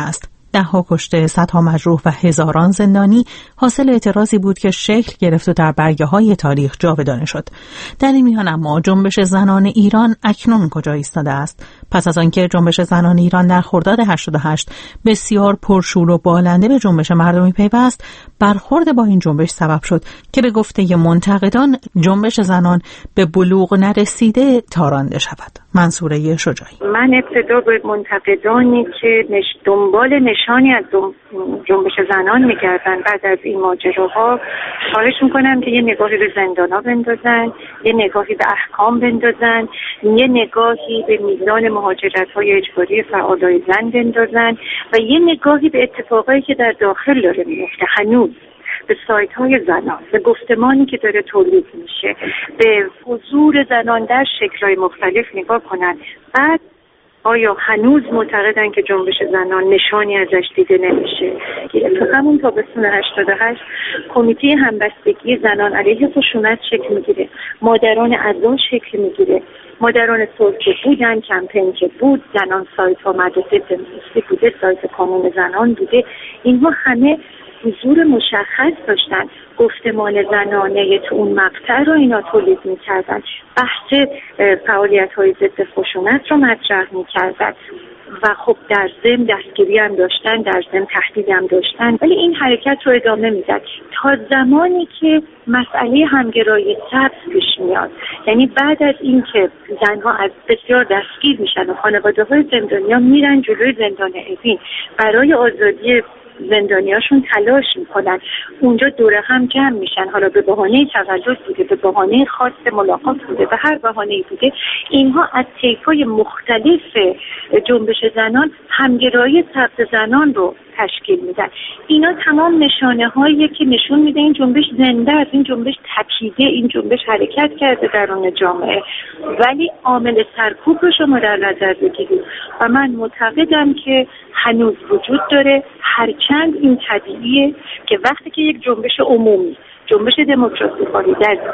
10 کشته، 100 مجروح و هزاران زندانی حاصل اعتراضی بود که شکل گرفت و در برگه‌های تاریخ جاودانه شد. در این میان اما جنبش زنان ایران اکنون کجا ایستاده است؟ پس از آنکه جنبش زنان ایران در خرداد 88 بسیار پرشور و بالنده به جنبش مردمی پیوست، برخورد با این جنبش سبب شد که به گفته منتقدان جنبش زنان به بلوغ نرسیده تارانده شود. منصوره شجاعی: من ابتدا به منتقدانی که دنبال نشانی از جنبش زنان می‌گردن بعد از این ماجراها خواهش میکنم که یه نگاهی به زندانا بندازن، یه نگاهی به احکام بندازن، یه نگاهی به میزان مهاجرت‌های اجباری فعالای زن بندازن و یه نگاهی به اتفاقایی که در داخل داره میفته، هنوز به سایت‌های زنان، به گفتمانی که داره تولید میشه، به حضور زنان در شکل‌های مختلف نگاه کنن. بعد آیا هنوز معتقدن که جنبش زنان نشانی ازش دیده نمیشه؟ تو همون تابستون 88 کمیته همبستگی زنان علیه خشونت شکل میگیره، مادران عزا شکل میگیره، مادران صلح که بودن، کمپین که بود، زنان سایت ها مدرسه فمینیستی بوده، سایت کانون زنان بوده. اینها همه حضور مشخص داشتن، گفتمان زنانه تو اون مقطع رو اینا تولید میکردن، بحث فعالیت های ضد خشونت رو مطرح میکردن و خب در ضمن دستگیری هم داشتن، در ضمن تهدید هم داشتن، ولی این حرکت رو ادامه میدن تا زمانی که مسئله همگرایی سبز پیش میاد. یعنی بعد از اینکه زنها از بسیار دستگیر میشن و خانواده‌های زندانیان میرن جلوی زندان اوین برای آزادی زندانیاشون تلاش میکنن، اونجا دوره هم جمع میشن، حالا به بهانه تولد بوده، به بهانه خاص ملاقات بوده، به هر بهانه‌ای بوده، اینها از طیف‌های مختلف جنبش زنان همگرایی سبز زنان رو تشکیل میدن. اینا تمام نشانه‌هایی که نشون میده این جنبش زنده است، این جنبش تپیده، این جنبش حرکت کرده درون جامعه. ولی عامل سرکوب رو شما در نظر بگیرید و من معتقدم که هنوز وجود داره، هرچند این طبیعیه که وقتی که یک جنبش عمومی، جنبش دموکراسی خواهی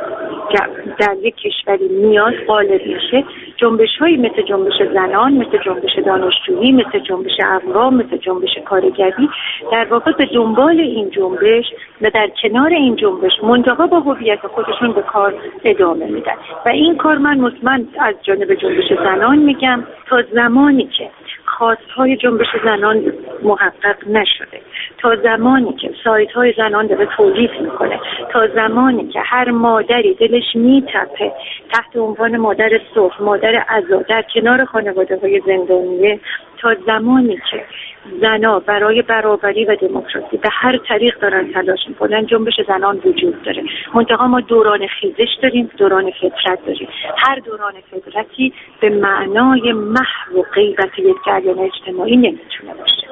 در یک کشوری میاد غالب میشه، جنبش‌هایی مثل جنبش زنان، مثل جنبش دانشجویی، مثل جنبش افغان، مثل جنبش کارگری در واقع به دنبال این جنبش و در کنار این جنبش منتها با هویت خودشون به کار ادامه میدن و این کار من مطمئن از جانب جنبش زنان میگم تا زمانی که خواستهای جنبش زنان محقق نشده، تا زمانی که سایت‌های زنان داره تولید میکنه، تا زمانی که هر مادری دلش میتپه تحت عنوان مادر صلح، مادر عزا در کنار خانواده‌های زندانیه، تا زمانی که زنا برای برابری و دموکراسی به هر طریق دارن تلاش میکنن، جنبش زنان وجود داره. منتها ما دوران خیزش داریم، دوران فطرت داریم. هر دوران فطرتی به معنای محو و غیبت یک جریان اجتماعی نمیتونه باشه.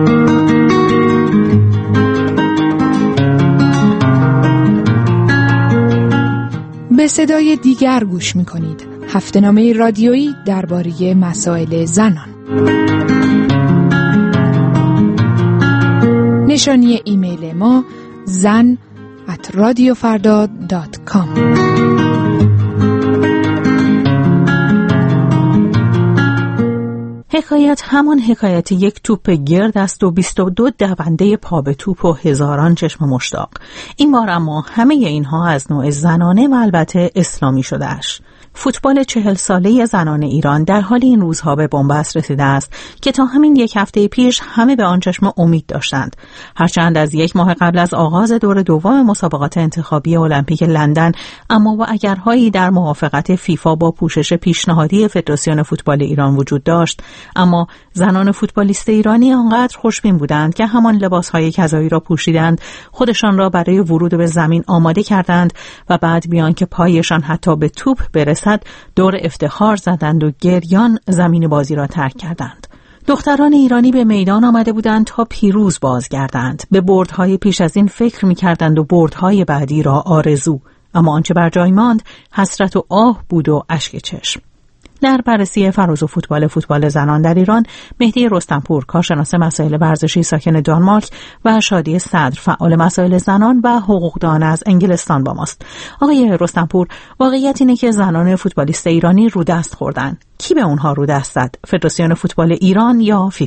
به صدای دیگر گوش میکنید. هفته‌نامه رادیویی درباره مسائل زنان. نشانی ایمیل ما zan@radiofarda.com. حکایت همان حکایت یک توپ گرد است و 22 دونده پا به توپ و هزاران چشم مشتاق. این بار اما همه اینها از نوع زنانه و البته اسلامی شده است. فوتبال 40 ساله زنان ایران در حال این روزها به بنبست رسیده است که تا همین یک هفته پیش همه به آن چشم امید داشتند. هرچند از یک ماه قبل از آغاز دور دوم مسابقات انتخابی المپیک لندن اما با اگرهایی در موافقت فیفا با پوشش پیشنهادی فدراسیون فوتبال ایران وجود داشت، اما زنان فوتبالیست ایرانی آنقدر خوشبین بودند که همان لباسهای کذایی را پوشیدند، خودشان را برای ورود به زمین آماده کردند و بعد بیان که پایشان حتی به توپ برسد دور افتخار زدند و گریان زمین بازی را ترک کردند. دختران ایرانی به میدان آمده بودند تا پیروز بازگردند. به بردهای پیش از این فکر می‌کردند و بردهای بعدی را آرزو، اما آنچه بر جای ماند حسرت و آه بود و اشک چشم. در بررسی فراز و فوتبال زنان در ایران، مهدی رستمپور، کارشناس مسائل ورزشی ساکن دانمارک، و شادی صدر، فعال مسائل زنان و حقوقدان از انگلستان با ماست. آقای رستمپور، واقعیت اینه که زنان فوتبالیست ایرانی رو دست خوردن. کی به اونها رو دست زد؟ فدراسیون فوتبال ایران یا فیفا؟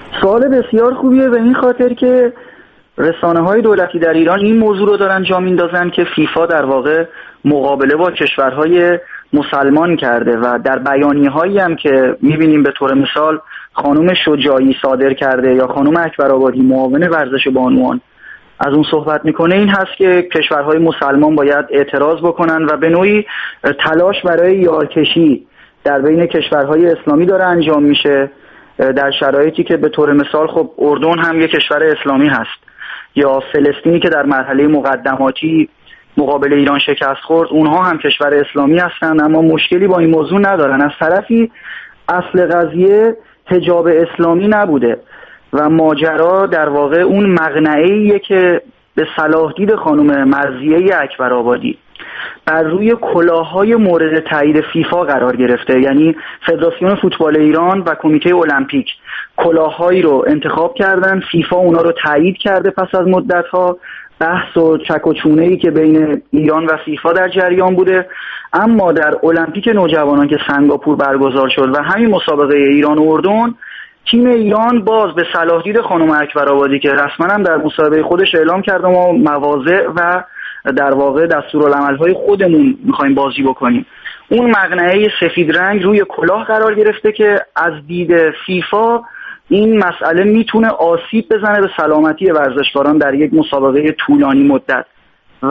سوال بسیار خوبیه به این خاطر که رسانه‌های دولتی در ایران این موضوع رو دارن جا میندازن که فیفا در واقع مقابله با کشورهای مسلمان کرده و در بیانیه‌هایی هم که می‌بینیم به طور مثال خانم شجاعی صادر کرده یا خانم اکبرآبادی معاون ورزش بانوان از اون صحبت میکنه، این هست که کشورهای مسلمان باید اعتراض بکنن و به نوعی تلاش برای یارکشی در بین کشورهای اسلامی داره انجام میشه در شرایطی که به طور مثال خب اردن هم یک کشور اسلامی هست یا فلسطینی که در مرحله مقدماتی مقابل ایران شکست خورد، اونها هم کشور اسلامی هستند اما مشکلی با این موضوع ندارن. از طرفی اصل قضیه حجاب اسلامی نبوده و ماجرا در واقع اون مقنعه‌ایه که به صلاح دید خانم مرضیه اکبرآبادی بر روی کلاه‌های مورد تایید فیفا قرار گرفته، یعنی فدراسیون فوتبال ایران و کمیته المپیک کلاه‌هایی رو انتخاب کردن، فیفا اونا رو تایید کرده پس از مدت‌ها بحث و چک و چونه‌ای که بین ایران و فیفا در جریان بوده. اما در المپیک نوجوانان که سنگاپور برگزار شد و همین مسابقه ایران و اردن، تیم ایران باز به صلاح دید خانم اکبرآبادی که رسما هم در مصاحبه خودش اعلام کرده ما مواضع و در واقع دستورالعمل‌های خودمون می‌خوایم بازی بکنیم، اون مقنعه سفید رنگ روی کلاه قرار گرفته که از دید فیفا این مسئله میتونه آسیب بزنه به سلامتی ورزشکاران در یک مسابقه طولانی مدت و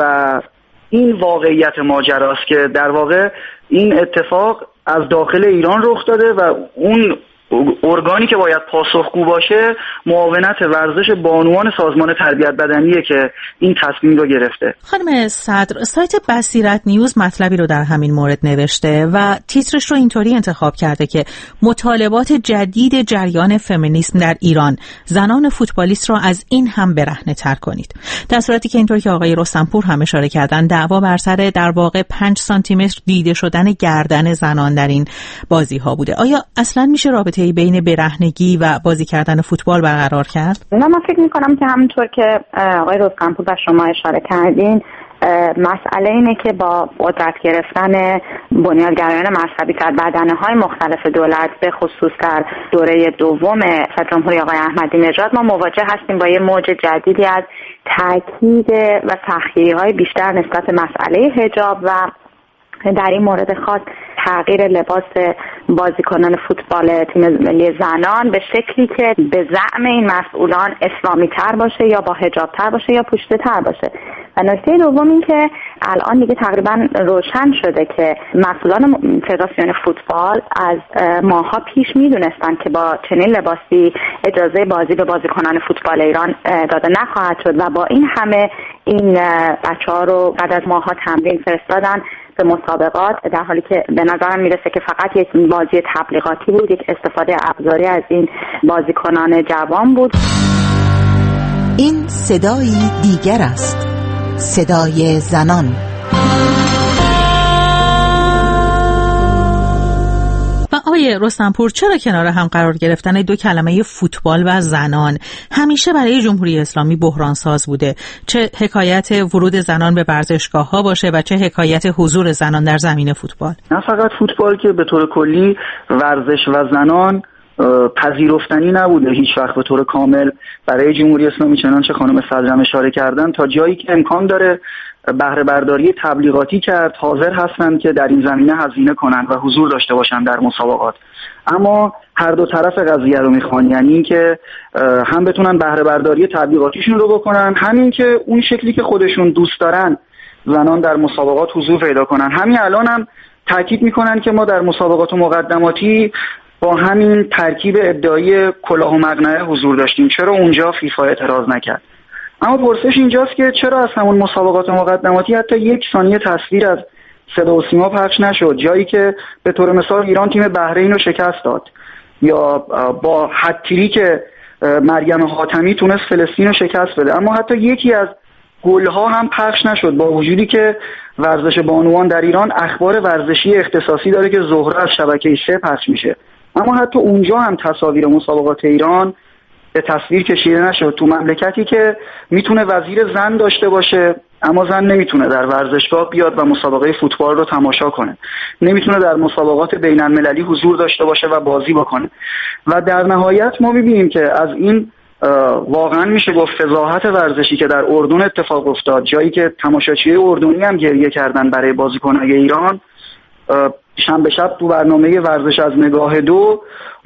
این واقعیت ماجراست که در واقع این اتفاق از داخل ایران رخ داده و اون ارگانی که باید پاسخگو باشه معاونت ورزش بانوان سازمان تربیت بدنیه که این تصمیم رو گرفته. خانم صدر، سایت بصیرت نیوز مطلبی رو در همین مورد نوشته و تیترش رو اینطوری انتخاب کرده که مطالبات جدید جریان فمینیسم در ایران، زنان فوتبالیست را از این هم برهنه تر کنید. در صورتی که اینطور که آقای رستمپور هم اشاره کردن دعوا بر سر در واقع 5 سانتی متر دیده شدن گردن زنان در این بازی ها بوده. آیا اصلا میشه رابطه بین برهنگی و بازی کردن فوتبال برقرار کرد؟ نه، من فکر میکنم که همونطور که آقای رستمپور و شما اشاره کردین مسئله اینه که با قدرت گرفتن بنیادگرایان مذهبی در بدنه‌های مختلف دولت به خصوص در دوره دوم جمهوری آقای احمدی نژاد ما مواجه هستیم با یه موج جدیدی از تاکید و تخییرهای بیشتر نسبت به مسئله حجاب و در این مورد خاص تغییر لباس بازیکنان فوتبال تیم ملی زنان به شکلی که به زعم این مسئولان اسلامی تر باشه یا با حجاب تر باشه یا پوشیده تر باشه. و نکته دوم این که الان دیگه تقریبا روشن شده که مسئولان فدراسیون فوتبال از ماها پیش میدونستن که با چنین لباسی اجازه بازی به بازیکنان فوتبال ایران داده نخواهد شد و با این همه این بچه‌ها رو بعد از ماها تمرین فرستادن به مسابقات، در حالی که به نظرم میرسه که فقط یک بازی تبلیغاتی بود، یک استفاده ابزاری از این بازیکنان جوان بود. این صدایی دیگر است، صدای زنان. و آقای رستمپور، چرا کنار هم قرار گرفتن دو کلمه فوتبال و زنان همیشه برای جمهوری اسلامی بحرانساز بوده؟ چه حکایت ورود زنان به ورزشگاه ها باشه و چه حکایت حضور زنان در زمین فوتبال؟ نه فقط فوتبال که به طور کلی ورزش و زنان پذیرفتنی نبوده هیچ وقت به طور کامل برای جمهوری اسلامی، چنانچه خانم صدرم اشاره کردن تا جایی که امکان داره بهره برداری تبلیغاتی کرد، حاضر هستند که در این زمینه هزینه کنند و حضور داشته باشند در مسابقات. اما هر دو طرف قضیه رو میخوان، یعنی این که هم بتونن بهره برداری تبلیغاتیشون رو بکنن، همین که اون شکلی که خودشون دوست دارن زنان در مسابقات حضور پیدا کنن. همین الان هم تاکید میکنن که ما در مسابقات مقدماتی با همین ترکیب ادعای کلاه و مقنعه حضور داشتیم، چرا اونجا فیفا اعتراض نکرد؟ اما پرسش اینجاست که چرا از همون مسابقات مقدماتی حتی 1 ثانیه تصویر از صدا و سیما پخش نشد، جایی که به طور مثال ایران تیم بحرین رو شکست داد یا با هتریک مریم حاتمی تونست فلسطین رو شکست بده، اما حتی یکی از گل‌ها هم پخش نشد، با وجودی که ورزش بانوان در ایران اخبار ورزشی اختصاصی داره که ظهر از شبکه 3 پخش میشه، اما حتی اونجا هم تصاویر مسابقات ایران به تصویر کشیده نشد. تو مملکتی که میتونه وزیر زن داشته باشه اما زن نمیتونه در ورزشگاه بیاد و مسابقه فوتبال رو تماشا کنه، نمیتونه در مسابقات بین المللی حضور داشته باشه و بازی بکنه. و در نهایت ما میبینیم که از این واقعا میشه گفت فضاحت ورزشی که در اردن اتفاق افتاد، جایی که تماشاچی اردنی هم گریه کردن برای بازیکن‌های ایران، شنبه شب تو برنامه ورزش از نگاه 2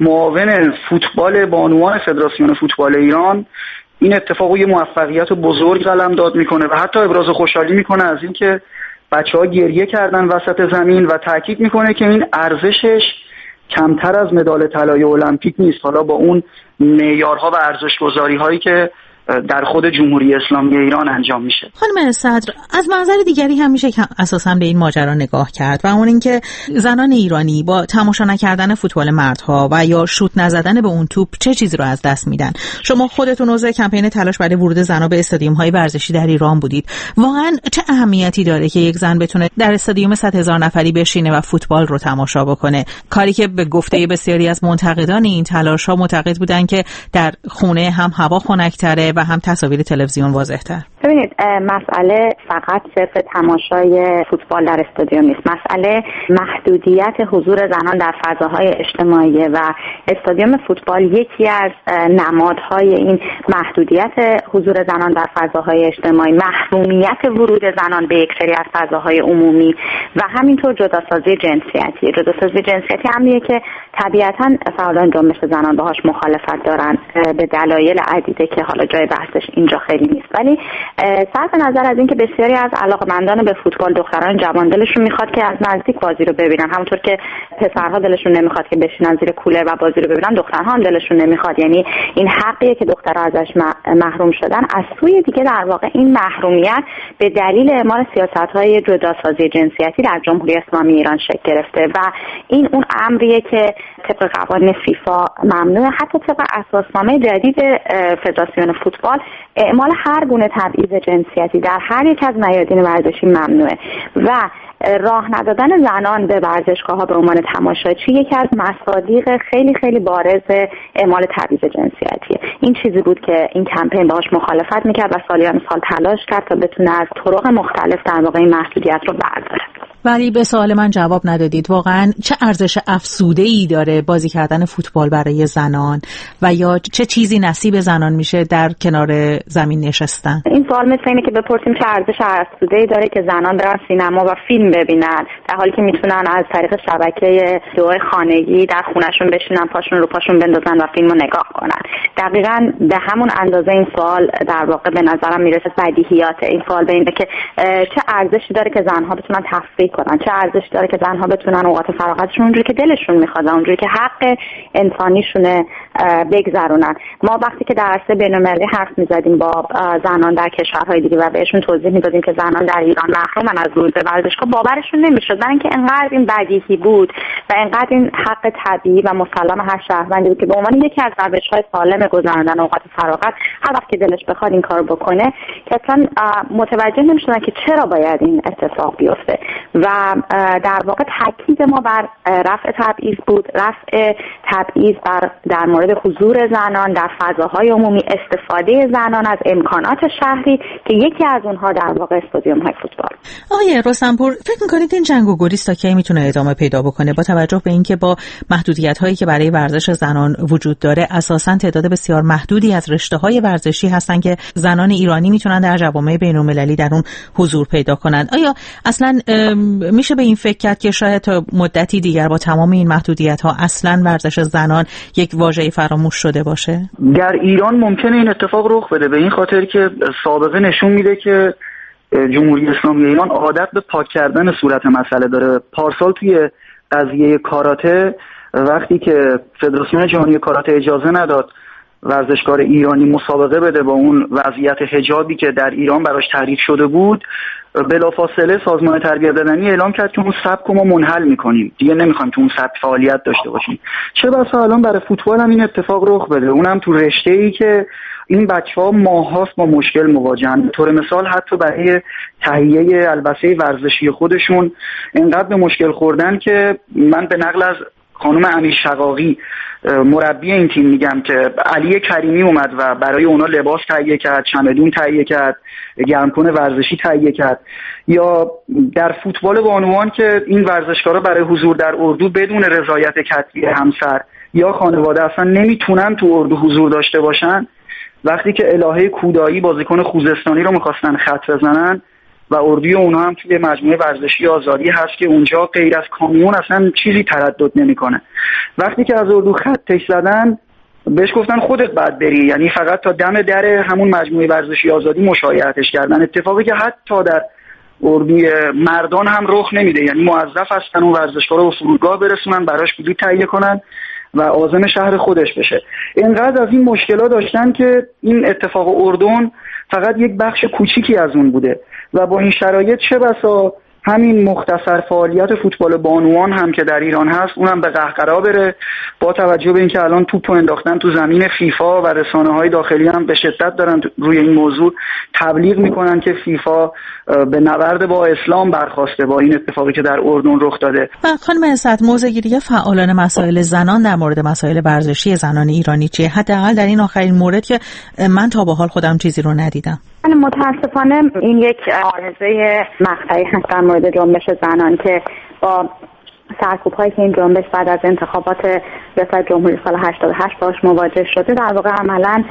معاون فوتبال بانوان فدراسیون فوتبال ایران این اتفاقو یه موفقیت بزرگ قلمداد میکنه و حتی ابراز خوشحالی میکنه از اینکه بچه‌ها گریه کردن وسط زمین و تاکید میکنه که این ارزشش کمتر از مدال طلای المپیک نیست، حالا با اون معیارها و ارزش‌گذاری‌هایی که در خود جمهوری اسلامی ایران انجام میشه. خانم صدر، از منظر دیگری هم میشه که اساساً به این ماجرا نگاه کرد و اون اینکه زنان ایرانی با تماشا نکردن فوتبال مردها و یا شوت نزدن به اون توپ چه چیزی رو از دست میدن. شما خودتون عضو کمپین تلاش برای ورود زنان به استادیوم‌های ورزشی در ایران بودید. واقعاً چه اهمیتی داره که یک زن بتونه در استادیوم 100,000 نفری بشینه و فوتبال رو تماشا بکنه؟ کاری که به گفته بسیاری از منتقدان این تلاش‌ها معتقد بودن که در خونه هم هوا خنک‌تره و هم تصاویر تلویزیون واضح‌تر. ببینید، مسئله فقط صرف تماشای فوتبال در استادیوم نیست. مسئله محدودیت حضور زنان در فضاهای اجتماعی و استادیوم فوتبال یکی از نمادهای این محدودیت حضور زنان در فضاهای اجتماعی، محرومیت ورود زنان به یک سری از فضاهای عمومی و همینطور جداسازی جنسیتی. جداسازی جنسیتی امریه که طبیعتاً فعالان جنبش زنان باهاش مخالفت دارن به دلایل عدیده که حالا جای بحثش اینجا خیلی نیست، ولی صرف نظر از اینکه بسیاری از علاقه‌مندان به فوتبال دختران جوان دلشون میخواد که از نزدیک بازی رو ببینن، همونطور که پسرها دلشون نمیخواد که بشینن زیر کولر و بازی رو ببینن، دخترها هم دلشون نمیخواد. یعنی این حقیه که دخترها ازش محروم شدن. از سوی دیگه در واقع این محرومیت به دلیل اعمال سیاست‌های جداسازی جنسیتی در جمهوری اسلامی ایران شکل گرفته و این اون امریه که طبق قوانین فیفا ممنوعه، حتی طبق اساسنامه جدید فدراسیون فوتبال اعمال هر گونه تبعیض جنسیتی در هر یک از میادین ورزشی ممنوعه و راه ندادن زنان به ورزشگاه‌ها به عنوان تماشاچی یکی از مصادیق خیلی خیلی بارز اعمال تبعیض جنسیتیه. این چیزی بود که این کمپین باهاش مخالفت میکرد و سالیان سال تلاش کرد تا بتونه از طرق مختلف در واقع این محدودیت رو برداره. ولی به سوال من جواب ندادید. واقعا چه ارزش افزوده‌ای داره بازی کردن فوتبال برای زنان و یا چه چیزی نصیب زنان میشه در کنار زمین نشستن؟ این سوال مثل اینه که بپرسیم چه ارزش افزوده‌ای داره که زنان برن سینما و فیلم ببینن در حالی که میتونن از طریق شبکه دو خانگی در خونه‌شون بشینن، پاشون رو پاشون بندازن و فیلمو نگاه کنن. دقیقاً به همون اندازه این سوال در واقع به نظرم میرسه بدیهیات. این سوال به اینه که چه ارزشی داره که زنها بتونن تفریح کنن، چه ارزشی داره که زنها بتونن اوقات فراغتشون اونجوری که دلشون میخواد، اونجوری که حق انسانیشونه بگذرونن. ما وقتی که در عرصه بین‌المللی حرف میزدیم با زنان در کشورهای دیگه و بهشون توضیح میدادیم که زنان در ایران محرومن از ورود به ورزشگاه، باورشون نمیشد، برای اینکه انقدر این بدیهی بود و انقدر این حق طبیعی و مسلم هر شهروندی بود که به عنوان یکی از روش‌های سالم گذراندن اوقات فراغت هر وقت که دلش بخواد این کارو بکنه که اصلا متوجه نمیشدن که چرا باید این اتفاق بیفته. و در واقع تاکید ما بر رفع تبعیض بود، رفع تبعیض در مورد حضور زنان در فضاهای عمومی، استفاده زنان از امکانات شهری که یکی از اونها در واقع استادیوم‌های فوتبال. آقای رستمپور، فکر می‌کنید این جنگ و گریز تا کی میتونه ادامه پیدا بکنه با توجه به اینکه با محدودیت‌هایی که برای ورزش زنان وجود داره اساساً تعداد بسیار محدودی از رشته‌های ورزشی هستن که زنان ایرانی میتونن در جوامع بین‌المللی در اون حضور پیدا کنند؟ آیا اصلاً میشه به این فکر کرد که شاید تا مدتی دیگر با تمام این محدودیت‌ها اصلاً ورزش زنان یک واژه فراموش شده باشه؟ در ایران ممکنه این اتفاق رخ بده، به این خاطر که سابقه نشون میده که جمهوری اسلامی ایران عادت به پاک کردن صورت مسئله داره. پارسال توی قضیه کاراته وقتی که فدراسیون جهانی کاراته اجازه نداد ورزشکار ایرانی مسابقه بده با اون وضعیت حجابی که در ایران براش تعریف شده بود، بلافاصله سازمان تربیت بدنی اعلام کرد که اون سبک رو ما منحل میکنیم، دیگه نمیخوایم تو اون سبک فعالیت داشته باشیم. چه بسا الان برای فوتبال هم این اتفاق رخ بده، اونم تو رشته‌ای که این بچه‌ها ماهاست با مشکل مواجهن. به طور مثال حتی برای تهیه البسه ورزشی خودشون انقدر به مشکل خوردن که من به نقل از خانم امیر شقاقی مربی این تیم میگم که علی کریمی اومد و برای اونا لباس تهیه کرد، چمدون تهیه کرد، گرمکن ورزشی تهیه کرد، یا در فوتبال بانوان که این ورزشکارا برای حضور در اردو بدون رضایت کتبی همسر یا خانواده اصلا نمیتونن تو اردو حضور داشته باشن. وقتی که الهه کودایی بازیکن خوزستانی رو میخواستن خط بزنن و اردوی اونها هم توی مجموعه ورزشی آزادی هست که اونجا غیر از کامیون اصلا چیزی تردد نمیکنه، وقتی که از اردو خطش زدن بهش گفتن خودت باید بری، یعنی فقط تا دم در همون مجموعه ورزشی آزادی مشایعتش کردن، اتفاقی که حتی در اردوی مردان هم رخ نمیده، یعنی موظف هستن اون ورزشکارا رو فرودگاه برسونن، براش بلیط تهیه کنن و عازم شهر خودش بشه. اینقدر از این مشکلات داشتن که این اتفاق اردن فقط یک بخش کوچیکی از اون بوده و با این شرایط چه بسا همین مختصر فعالیت فوتبال بانوان هم که در ایران هست اونم به قهقرا بره، با توجه به اینکه الان توپو انداختن تو زمین فیفا و رسانه‌های داخلی هم به شدت دارن روی این موضوع تبلیغ میکنن که فیفا به نبرد با اسلام برخواسته با این اتفاقی که در اردن رخ داده. و خانم اسعد، موضع‌گیری فعالان مسائل زنان در مورد مسائل ورزشی زنان ایرانی چیه؟ حداقل در این آخرین مورد که من تا به حال خودم چیزی رو ندیدم. متاسفانه این یک عارضه مقطعی هست در مورد جنبش زنان که با سرکوب‌هایی که این جنبش بعد از انتخابات ریاست جمهوری سال 88 باش مواجه شده، در واقع عملاً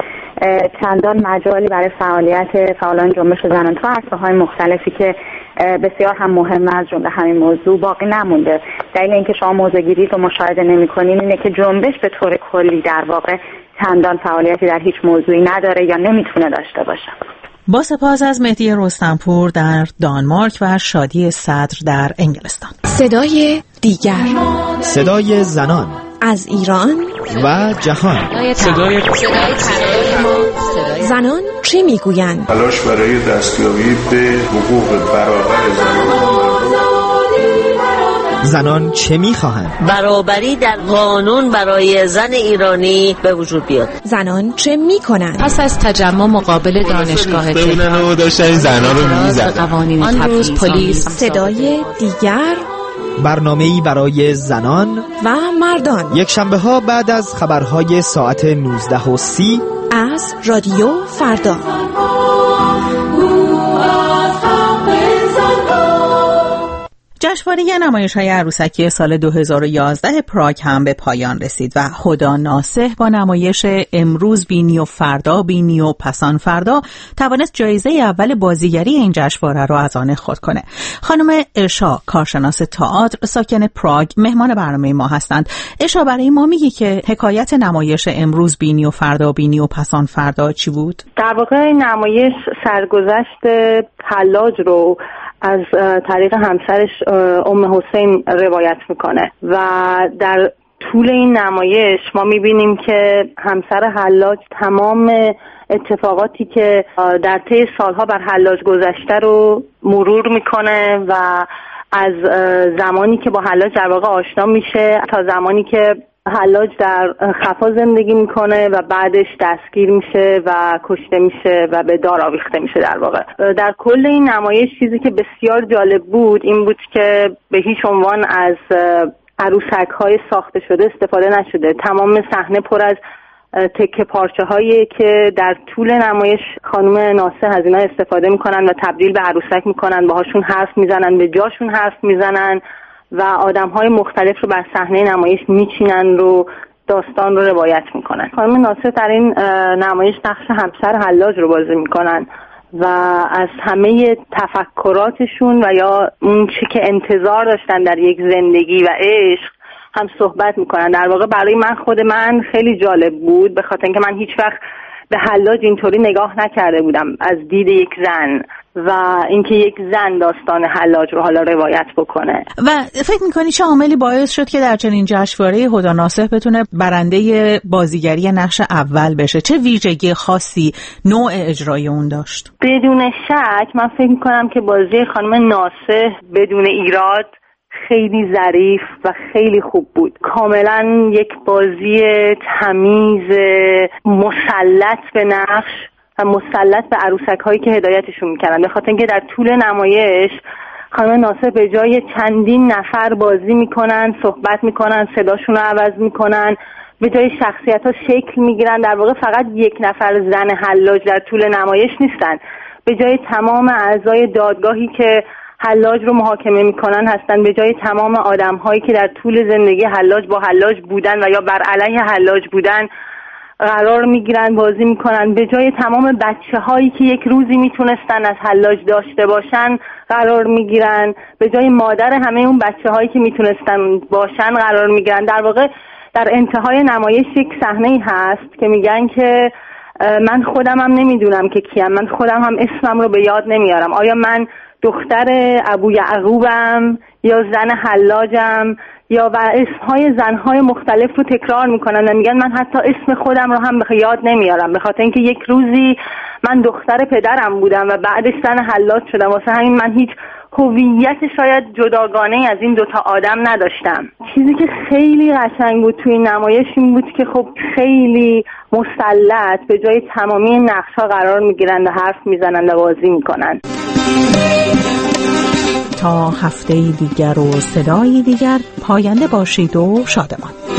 چندان مجالی برای فعالیت فعالان جنبش زنان تو عرصه‌های مختلفی که بسیار هم مهم از جمله همین موضوع باقی نمونده. دلیل اینکه شما موضع‌گیری رو مشاهده نمی‌کنین اینه که جنبش به طور کلی در واقع چندان فعالیتی در هیچ موضوعی نداره یا نمیتونه داشته باشه. با سپاس از مهدی رستمپور در دانمارک و شادی صدر در انگلستان. صدای دیگر، صدای زنان از ایران و جهان. صدای زنان چه میگویند؟ تلاش برای دستیابی به حقوق برابر زنان چه میخواهند؟ برابری در قانون برای زن ایرانی به وجود بیاد. زنان چه میکنند؟ پس از تجمع مقابل دانشگاه تهران و داشتن زنان رو میزدن. آن روز پلیس. صدای دیگر، برنامه‌ای برای زنان و مردان، یک شنبه ها بعد از خبرهای ساعت 19:30 از رادیو فردا. جشنواره نمایش‌های عروسکی سال 2011 پراگ هم به پایان رسید و هدا ناصح با نمایش امروز بینی و فردا بینی و پسان فردا توانست جایزه اول بازیگری این جشنواره را از آن خود کنه. خانم اشا، کارشناس تئاتر ساکن پراگ، مهمان برنامه ما هستند. اشا، برای ما میگی که حکایت نمایش امروز بینی و فردا بینی و پسان فردا چی بود؟ در واقع این نمایش سرگذشت حلاج رو از طریق همسرش حسین روایت میکنه و در طول این نمایش ما میبینیم که همسر حلاج تمام اتفاقاتی که در طی سالها بر حلاج گذشته رو مرور میکنه و از زمانی که با حلاج در واقع آشنا میشه تا زمانی که حلاج در خفا زندگی میکنه و بعدش دستگیر میشه و کشته میشه و به دار آویخته میشه. در واقع در کل این نمایش چیزی که بسیار جالب بود این بود که به هیچ عنوان از عروسک‌های ساخته شده استفاده نشده. تمام صحنه پر از تکه پارچه هایی که در طول نمایش خانم ناصح از اینا استفاده میکنن و تبدیل به عروسک میکنن، باهاشون حرف میزنن، به جاشون حرف میزنن و آدم‌های مختلف رو بر صحنه نمایش میچینن رو داستان رو روایت میکنن. خانم ناصح در این نمایش نقش همسر حلاج رو بازی میکنن و از همه تفکراتشون و یا اون چی که انتظار داشتن در یک زندگی و عشق هم صحبت میکنن. در واقع برای خود من خیلی جالب بود به خاطر اینکه من هیچ وقت به حلاج اینطوری نگاه نکرده بودم از دید یک زن و اینکه یک زن داستان حلاج رو حالا روایت بکنه. و فکر میکنی چه عاملی باعث شد که در چنین جشنواره هدا ناصح بتونه برنده بازیگری نقش اول بشه؟ چه ویژگی خاصی نوع اجرای اون داشت؟ بدون شک من فکر میکنم که بازی خانم ناصح بدون ایراد خیلی ظریف و خیلی خوب بود. کاملا یک بازی تمیز، مسلط به نقش و مسلط به عروسک هایی که هدایتشون میکردن، به خاطر اینکه در طول نمایش خانم ناصر به جای چندین نفر بازی میکنن، صحبت میکنن، صداشون رو عوض میکنن، به جای شخصیت ها شکل میگیرن. در واقع فقط یک نفر زن حلاج در طول نمایش نیستن، به جای تمام اعضای دادگاهی که حلاج رو محاکمه میکنن هستن، به جای تمام آدم هایی که در طول زندگی حلاج با حلاج بودن و یا بر علیه حلاج بودن قرار میگیرن، بازی میکنن، به جای تمام بچه هایی که یک روزی میتونستن از حلاج داشته باشن قرار میگیرن، به جای مادر همه اون بچه هایی که میتونستن باشن قرار میگیرن. در واقع در انتهای نمایش یک صحنه‌ای هست که میگن که من خودم هم نمیدونم که کیم، من خودم هم اسمم رو به یاد نمیارم، آیا من دختر ابو یعقوبم یا زن حلاجم، یا و اسمهای زنهای مختلف رو تکرار میکنن و میگن من حتی اسم خودم رو هم به یاد nemiارم، به خاطر اینکه یک روزی من دختر پدرم بودم و بعدش زن حلاج شدم، واسه همین من هیچ هویت شاید جداگانه از این دوتا آدم نداشتم. چیزی که خیلی قشنگ بود توی این نمایش این بود که خب خیلی مسلط به جای تمامی نقش‌ها قرار میگیرن و حرف میزنن و بازی میکنن. تا هفته دیگر و صدای دیگر، پاینده باشید و شادمان.